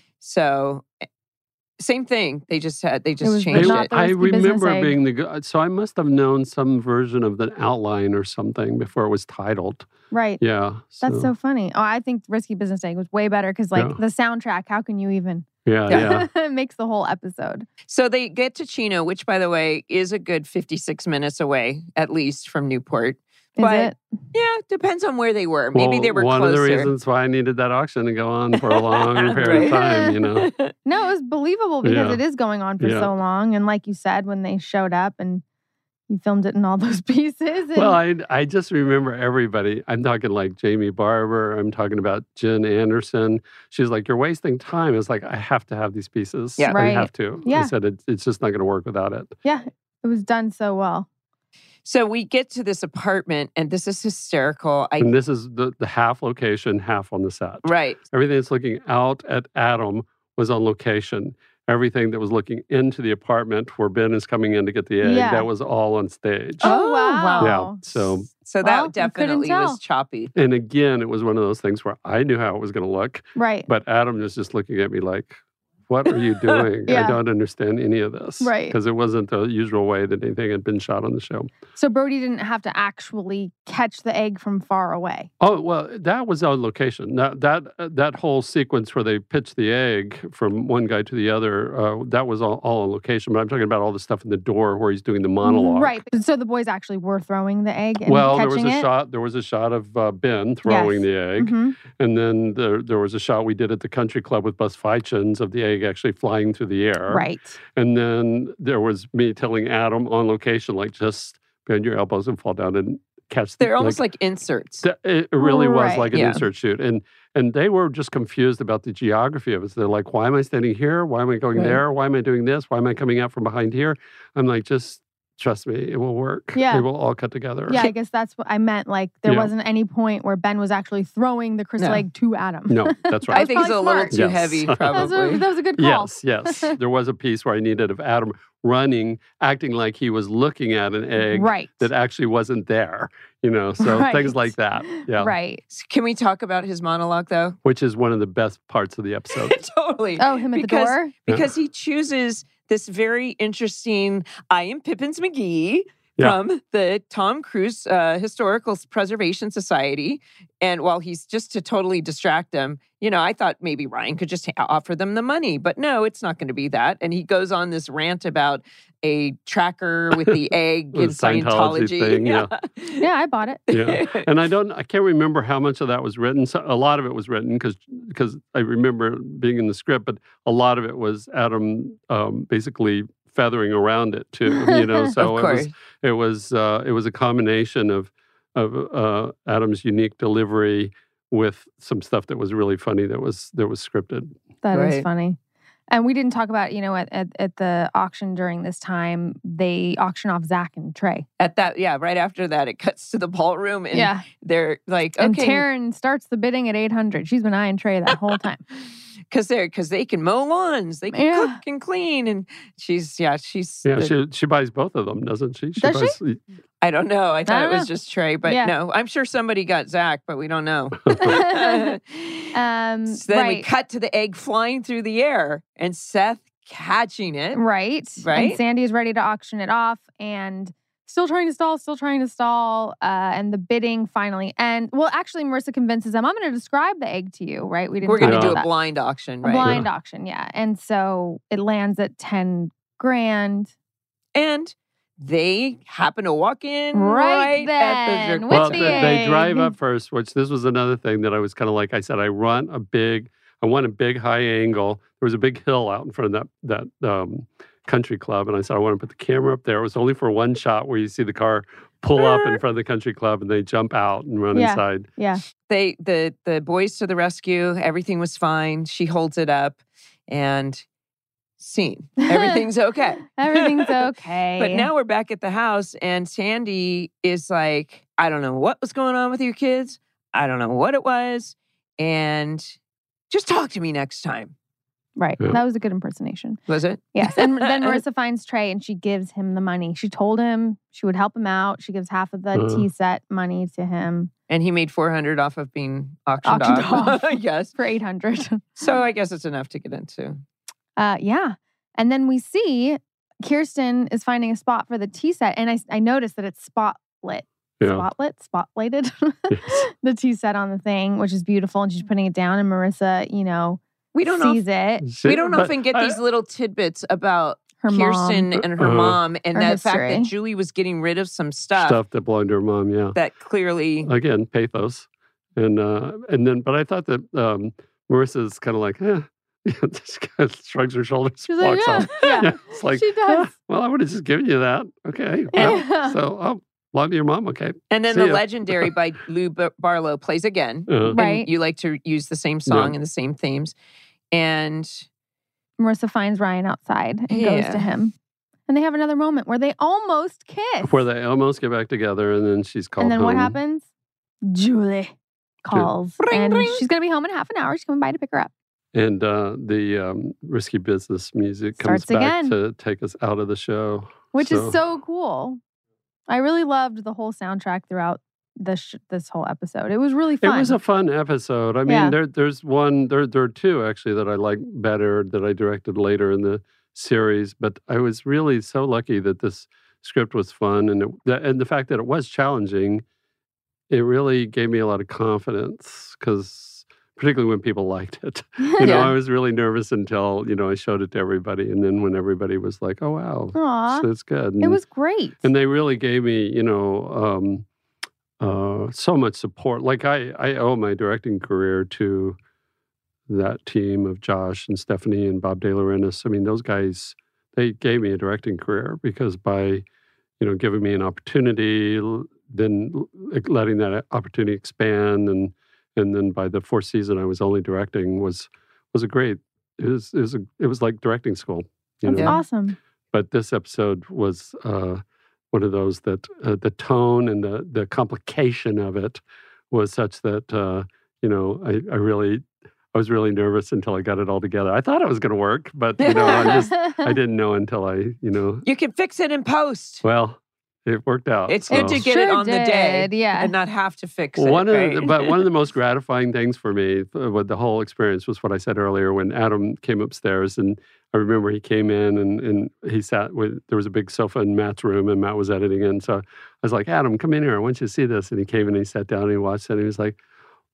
So same thing. They just had they was just the changed not it. the I risky business remember egg. being the go- so I must have known some version of the outline or something before it was titled. Right. Yeah, That's so funny. Oh, I think Risky Business Egg was way better because, like, Yeah. the soundtrack, how can you even? Yeah, yeah. it makes the whole episode. So they get to Chino, which, by the way, is a good fifty-six minutes away, at least from Newport. Is But it? yeah, depends on where they were. Maybe Well, they were one closer. of the reasons why I needed that auction to go on for a long period Right. of time, you know. No, it was believable because Yeah. it is going on for Yeah. so long. And like you said, when they showed up and you filmed it in all those pieces. And Well, I I just remember everybody. I'm talking like Jamie Barber. I'm talking about Jen Anderson. She's like, "You're wasting time." It's like, I have to have these pieces. Yeah. I Right. have to. Yeah. I said, it, it's just not going to work without it. yeah, it was done so well. So we get to this apartment, and this is hysterical. I And this is the, the half location, half on the set. right. Everything that's looking out at Adam was on location. Everything that was looking into the apartment where Ben is coming in to get the egg, Yeah. that was all on stage. Oh, Oh, wow. Yeah. So, So Well, that you couldn't definitely tell. was choppy. and again, it was one of those things where I knew how it was going to look, Right. but Adam was just looking at me like, what are you doing? Yeah. I don't understand any of this. Right. Because it wasn't the usual way that anything had been shot on the show. So Brody didn't have to actually catch the egg from far away. Oh, well, that was on location. That that uh, that whole sequence where they pitched the egg from one guy to the other, uh, that was all, all on location. But I'm talking about all the stuff in the door where he's doing the monologue. Right. So the boys actually were throwing the egg and Well, there catching was a it. shot. There was a shot of uh, Ben throwing Yes. the egg, Mhm. and then there there was a shot we did at the country club with Buzz Feichens of the egg actually flying through the air. Right. And then there was me telling Adam on location, like, just bend your elbows and fall down and catch. The, They're almost like, inserts. th- it really was Right. like an Yeah. insert shoot, and and they were just confused about the geography of it. So they're like, "Why am I standing here? Why am I going Right. there? Why am I doing this? Why am I coming out from behind here?" I'm like, "Just trust me, it will work. Yeah. It will all cut together." Yeah, I guess that's what I meant. Like there Yeah. wasn't any point where Ben was actually throwing the crystal No. egg to Adam. No, that's I right. think it's a probably little smart. too Yes. heavy, That That was, a, probably. that was a good call. Yes, yes. There was a piece where I needed of Adam running, acting like he was looking at an egg Right. that actually wasn't there. You know, so Right. things like that. Yeah. Right. Can we talk about his monologue, though? Which is one of the best parts of the episode. Totally. Oh, him at Because- the door? Because he chooses this very interesting, I am Pippins McGee Yeah. from the Tom Cruise uh, Historical Preservation Society. And while he's just to totally distract them, you know, I thought maybe Ryan could just ha- offer them the money, but no, it's not going to be that. And he goes on this rant about a tracker with the egg The in Scientology Scientology. thing, yeah. Yeah, I bought it. Yeah. And I don't, I can't remember how much of that was written. So a lot of it was written because because I remember being in the script, but a lot of it was Adam um, basically feathering around it too. You know, so Of it was course. it was uh, it was a combination of of uh, Adam's unique delivery with some stuff that was really funny that was that was scripted. That is Right. funny. And we didn't talk about, you know, at, at, at the auction during this time, they auction off Zach and Trey. At that, yeah, right after that, it cuts to the ballroom and yeah. they're like, And okay. Taryn starts the bidding at eight hundred. She's been eyeing Trey that whole time. Because they're because they can mow lawns, they can Yeah. cook and clean, and she's yeah she's Yeah, the- she she buys both of them, doesn't she? Does she? buys, I don't know. I thought don't it was know. just Trey, but Yeah. no, I'm sure somebody got Zach, but we don't know. um, So then we right. cut to the egg flying through the air and Seth catching it. Right. Right? And Sandy is ready to auction it off and still trying to stall, still trying to stall. Uh, and the bidding finally ends. Well, actually, Marissa convinces them, I'm going to describe the egg to you, right? We didn't We're talk going to Yeah. do about a blind auction, that. right? A blind auction, yeah. And so it lands at ten grand. And they happen to walk in Right right, at the then, jerk. with Well, the they, they drive egg. up first, which this was another thing that I was kind of like I said, I want a big, I want a big high angle. There was a big hill out in front of that that um, country club, and I said I want to put the camera up there. It was only for one shot where you see the car pull up in front of the country club, and they jump out and run Yeah. inside. Yeah. They the the boys to the rescue. Everything was fine. She holds it up, and scene. Everything's okay. Everything's okay. But now we're back at the house, and Sandy is like, I don't know what was going on with you kids. I don't know what it was. And just talk to me next time. Right. Yeah. That was a good impersonation. Was it? Yes. And then Marissa finds Trey and she gives him the money. She told him she would help him out. She gives half of the Uh. tea set money to him And he made four hundred off of being auctioned, Auctioned off. off. Yes. for eight hundred. So I guess it's enough to get into. Uh, yeah. And then we see Kirsten is finding a spot for the tea set. And I, I noticed that it's spotlit. Yeah. Spotlit? Spotlighted? Yes. The tea set on the thing, which is beautiful. And she's putting it down. And Marissa, you know, We don't sees of- it. She- we don't but often get I- these little tidbits about Her Kirsten mom. and her Uh-huh. mom, and Her the fact that history. Julie was getting rid of some stuff, stuff that belonged to her mom. Yeah. that clearly. Again, pathos, and uh, and then, but I thought that um, Marissa's kind of like, eh. Just kind of shrugs her shoulders, She's like, walks yeah, off. yeah. It's like, She does. "Ah, well, I would have just given you that. Okay. Well, Yeah. so, oh, belong to your mom. Okay. And then See the ya. legendary by Lou Bar- Barlow plays again. Uh, Right. And you like to use the same song Yeah. and the same themes. And Marissa finds Ryan outside and goes Yeah. to him. And they have another moment where they almost kiss. where they almost get back together, and then she's called and then home. what happens? Julie calls. Ring, and ring. she's going to be home in half an hour. She's coming by to pick her up. And uh, the um, risky business music comes Starts back again. to take us out of the show. Which So- is so cool. I really loved the whole soundtrack throughout this sh- this whole episode. It was really It fun. was a fun episode. I mean, Yeah. there there's one, there there are two actually that I like better that I directed later in the series. But I was really so lucky that this script was fun, and it, that, and the fact that it was challenging, it really gave me a lot of confidence because. Particularly when people liked it. You know, Yeah. I was really nervous until, you know, I showed it to everybody. And then when everybody was like, oh, wow, Aw, so it's good. it And, was great. and they really gave me, you know, um, uh, so much support. Like I, I owe my directing career to that team of Josh and Stephanie and Bob De Laurentiis. I mean, those guys, they gave me a directing career because by, you know, giving me an opportunity, l- then l- letting that opportunity expand, and and then by the fourth season, I was only directing was was a great. It was it was, a, it was like directing school. You That's know? awesome. But this episode was uh, one of those that uh, the tone and the the complication of it was such that uh, you know I, I really I was really nervous until I got it all together. I thought it was going to work, but you know I just I didn't know until I you know you can fix it in post. well it worked out. It's so. good to get it Sure on the day did, yeah. and not have to fix Well, it. one of right? the, but one of the most gratifying things for me uh, with the whole experience was what I said earlier when Adam came upstairs, and I remember he came in and, and he sat with there was a big sofa in Matt's room, and Matt was editing in. So I was like, Adam, come in here. I want you to see this. And he came in and he sat down and he watched it, and he was like,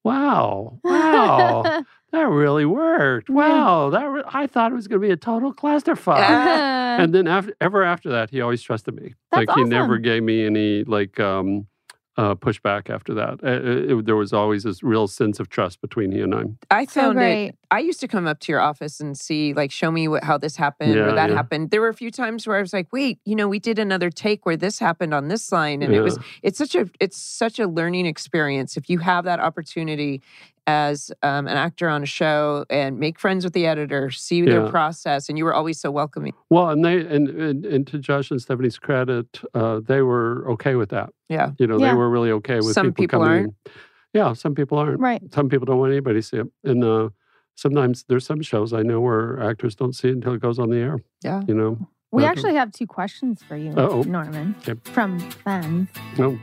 wow, wow, that really worked. Wow, that re- I thought it was going to be a total clusterfuck. Yeah. And then after, ever after that, he always trusted me. That's like he never awesome. gave me any like um, uh, pushback after that. Uh, it- it- there was always this real sense of trust between he and I. I So found great. it. I used to come up to your office and see, like, show me what, how this happened Yeah, or that yeah. happened. There were a few times where I was like, wait, you know, we did another take where this happened on this line, and it was. Yeah. It's such a. It's such a learning experience if you have that opportunity as um, an actor on a show and make friends with the editor, see their Yeah. process, and you were always so welcoming. Well, and they and, and and to Josh and Stephanie's credit, uh, they were okay with that. Yeah. You know, Yeah. they were really okay with Some people, people coming aren't. in. Yeah, some people aren't. Right. Some people don't want anybody to see it, and uh, sometimes there's some shows I know where actors don't see it until it goes on the air. Yeah. You know. We But- actually have two questions for you, Uh-oh. Norman, Okay. from fans. No.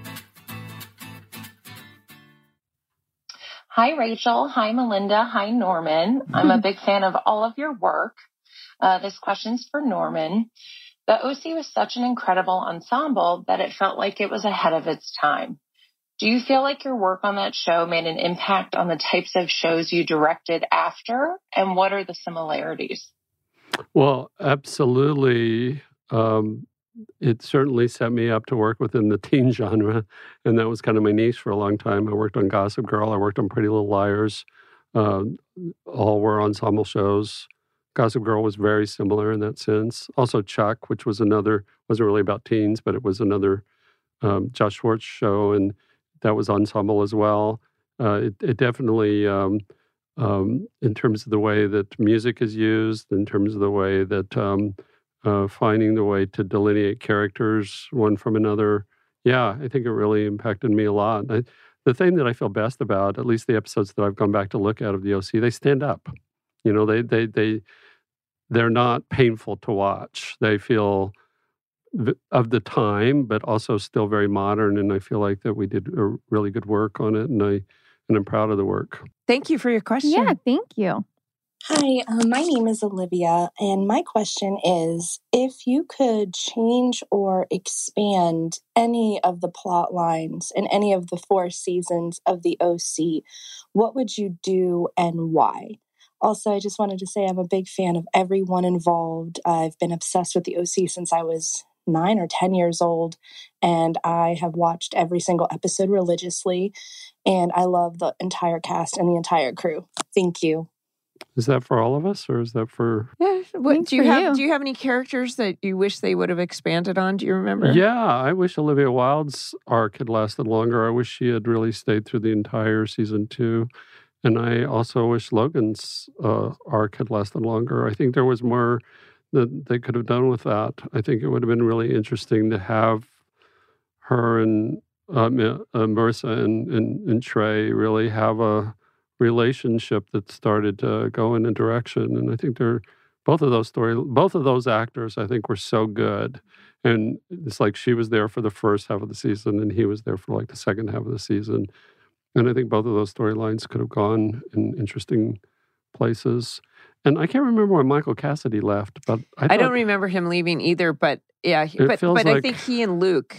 Hi, Rachel. Hi, Melinda. Hi, Norman. I'm a big fan of all of your work. Uh, this question's for Norman. The O C was such an incredible ensemble that it felt like it was ahead of its time. Do you feel like your work on that show made an impact on the types of shows you directed after? And what are the similarities? Well, absolutely. Um, it certainly set me up to work within the teen genre, and that was kind of my niche for a long time. I worked on Gossip Girl. I worked on Pretty Little Liars. Uh, all were ensemble shows. Gossip Girl was very similar in that sense. Also, Chuck, which was another wasn't really about teens, but it was another um, Josh Schwartz show, and that was ensemble as well. Uh, it, it definitely. Um, Um, in terms of the way that music is used, in terms of the way that um, uh, finding the way to delineate characters one from another. Yeah, I think it really impacted me a lot. I, the thing that I feel best about, at least the episodes that I've gone back to look at of the O C, they stand up. You know, they they they they're not painful to watch. They feel v- of the time, but also still very modern. And I feel like that we did a really good work on it, and I and I'm proud of the work. Thank you for your question. Yeah, thank you. Hi, um, my name is Olivia, and my question is, if you could change or expand any of the plot lines in any of the four seasons of the O C, what would you do and why? Also, I just wanted to say I'm a big fan of everyone involved. I've been obsessed with the O C since I was nine or ten years old, and I have watched every single episode religiously, and I love the entire cast and the entire crew. Thank you. Is that for all of us, or is that for? Yeah. What, Thanks do you for have? you. Do you have any characters that you wish they would have expanded on? Do you remember? Yeah, I wish Olivia Wilde's arc had lasted longer. I wish she had really stayed through the entire season two. And I also wish Logan's uh, arc had lasted longer. I think there was more that they could have done with that. I think it would have been really interesting to have her and uh, uh, Marissa and, and, and Trey really have a relationship that started to go in a direction. And I think they're both of those story, both of those actors, I think, were so good. And it's like she was there for the first half of the season, and he was there for like the second half of the season. And I think both of those storylines could have gone in interesting places. And I can't remember when Michael Cassidy left, but I, I don't thought- remember him leaving either. But yeah, he- It but feels but I like- think he and Luke,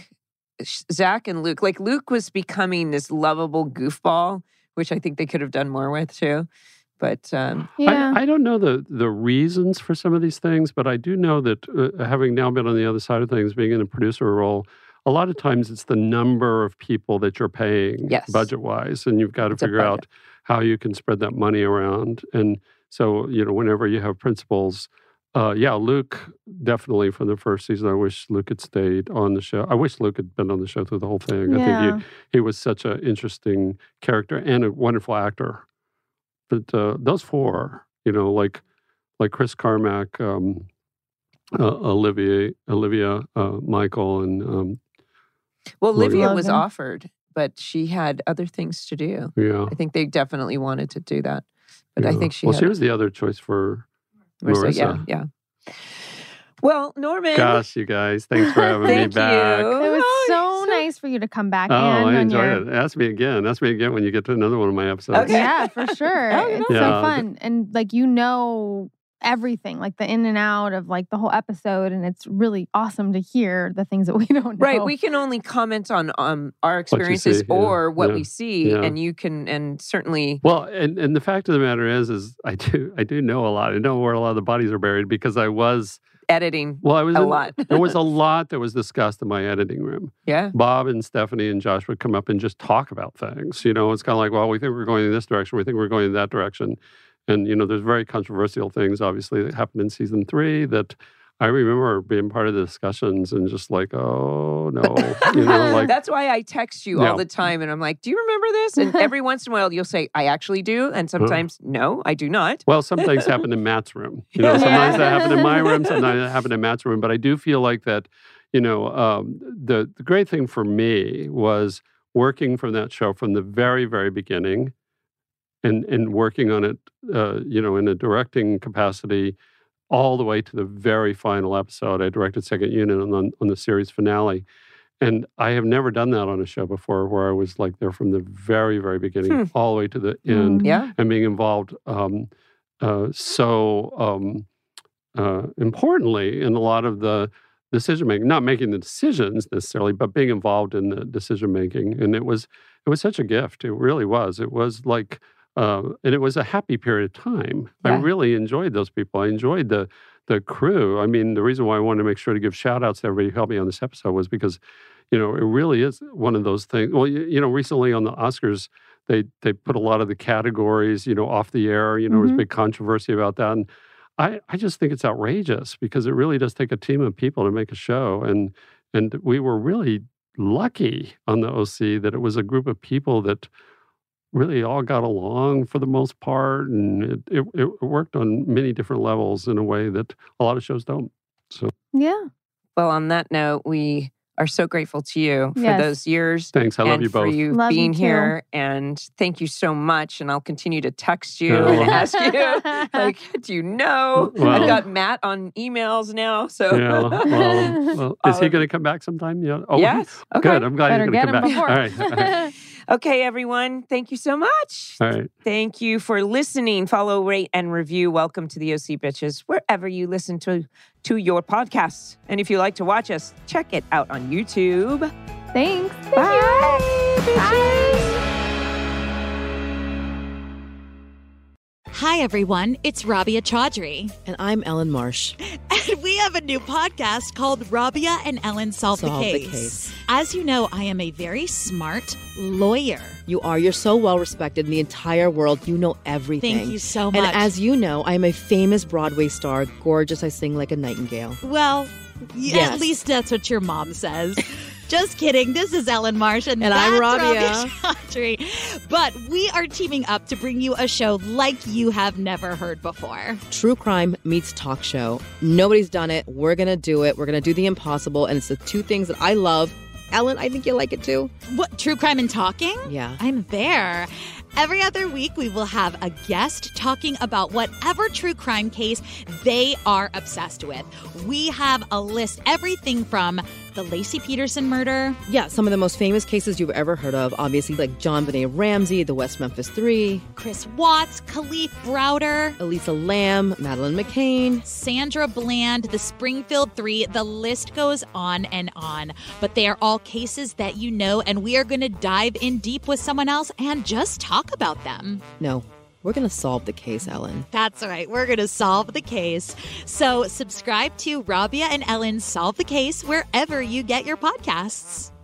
Zach and Luke, like Luke was becoming this lovable goofball, which I think they could have done more with too. But um, Yeah. I, I don't know the, the reasons for some of these things, but I do know that uh, having now been on the other side of things, being in a producer role, a lot of times it's the number of people that you're paying Yes. budget-wise, and you've got to It's a figure budget. out how you can spread that money around. And so, you know, whenever you have principals, uh, yeah, Luke, definitely from the first season, I wish Luke had stayed on the show. I wish Luke had been on the show through the whole thing. I Yeah. think he, he was such an interesting character and a wonderful actor. But uh, those four, you know, like like Chris Carmack, um, uh, Olivia, Olivia, uh, Michael, and um, well, Logan. Olivia was Logan. offered, but she had other things to do. yeah, I think they definitely wanted to do that, but I yeah. think she. well, had, she was the other choice for Marissa, Yeah, Marissa. yeah. Well, Norman. Gosh, you guys, thanks for having me Thank back. you. It was Oh, so you're nice for you to come back Oh, and I on enjoyed your it. Ask me again. Ask me again when you get to another one of my episodes. Okay. Yeah, for sure. Oh, It's yeah. so fun. And like you know everything, like the in and out of like the whole episode. And it's really awesome to hear the things that we don't know. Right, we can only comment on um, our you experiences see, yeah, or what yeah, we see, yeah. and you can, and certainly, Well, and, and the fact of the matter is, is I do I do know a lot. I know where a lot of the bodies are buried because I was editing. well, I was A in- lot. there was a lot that was discussed in my editing room. Yeah, Bob and Stephanie and Josh would come up and just talk about things. You know, it's kind of like, well, we think we're going in this direction. We think we're going in that direction. And, you know, there's very controversial things, obviously, that happened in season three that I remember being part of the discussions and just like, oh, no. You know, like, that's why I text you Yeah. all the time, and I'm like, "Do you remember this?" And every once in a while, you'll say, "I actually do," and sometimes, "No, I do not." well, some things happen in Matt's room. You know, Yeah. sometimes that happened in my room, sometimes that happened in Matt's room. But I do feel like that, you know, um, the, the great thing for me was working from that show from the very, very beginning and, and working on it, uh, you know, in a directing capacity all the way to the very final episode. I directed second unit on, on, on the series finale. And I have never done that on a show before where I was like there from the very, very beginning Hmm. all the way to the end Yeah, and being involved um, uh, so um, uh, importantly in a lot of the decision making, not making the decisions necessarily, but being involved in the decision making. And it was it was such a gift. It really was. It was like, uh, and it was a happy period of time. I Yeah. really enjoyed those people. I enjoyed the the crew. I mean, the reason why I wanted to make sure to give shout outs to everybody who helped me on this episode was because, you know, it really is one of those things. Well, you, you know, recently on the Oscars, they they put a lot of the categories, you know, off the air. You know, there was Mhm. big controversy about that. And I, I just think it's outrageous because it really does take a team of people to make a show. And and we were really lucky on the O C that it was a group of people that really all got along for the most part. And it, it, it worked on many different levels in a way that a lot of shows don't. So Yeah. Well, on that note, we are so grateful to you for Yes. those years. thanks. I love and you for both. you Love you being too. here. And thank you so much. And I'll continue to text you Oh. and ask you, like, do you know? Well- I've got Matt on emails now. So, Yeah. Well, well, is he Um, going to come back sometime? Yeah. Oh, yes. Okay. Good. I'm glad Better he's get going to him come back. before. All right. All right. Okay, everyone. Thank you so much. All right. Thank you for listening. Follow, rate, and review. Welcome to the O C Bitches, wherever you listen to, to your podcasts. And if you like to watch us, check it out on YouTube. Thanks. Thank Bye, you. bitches. Bye. Hi, everyone. It's Rabia Chaudhry. And I'm Ellen Marsh. And we have a new podcast called Rabia and Ellen Solve, Solve the, the case. Case. As you know, I am a very smart lawyer. You are. You're so well respected in the entire world. You know everything. Thank you so much. And as you know, I'm a famous Broadway star. Gorgeous. I sing like a nightingale. Well, yes. At least that's what your mom says. Just kidding. This is Ellen Marsh, and, and that's I'm Rabia. Rabia Chaudhry. But we are teaming up to bring you a show like you have never heard before. True crime meets talk show. Nobody's done it. We're going to do it. We're going to do the impossible. And it's the two things that I love. Ellen, I think you like it too. What, true crime and talking? Yeah. I'm there. Every other week, we will have a guest talking about whatever true crime case they are obsessed with. We have a list, everything from the Laci Peterson murder. Yeah, some of the most famous cases you've ever heard of. Obviously, like John Benet Ramsey, the West Memphis Three. Chris Watts, Khalif Browder. Elisa Lam, Madeleine McCain. Sandra Bland, the Springfield Three. The list goes on and on. But they are all cases that you know, and we are going to dive in deep with someone else and just talk about them. No. We're going to solve the case, Ellen. That's right. We're going to solve the case. So subscribe to Rabia and Ellen Solve the Case wherever you get your podcasts.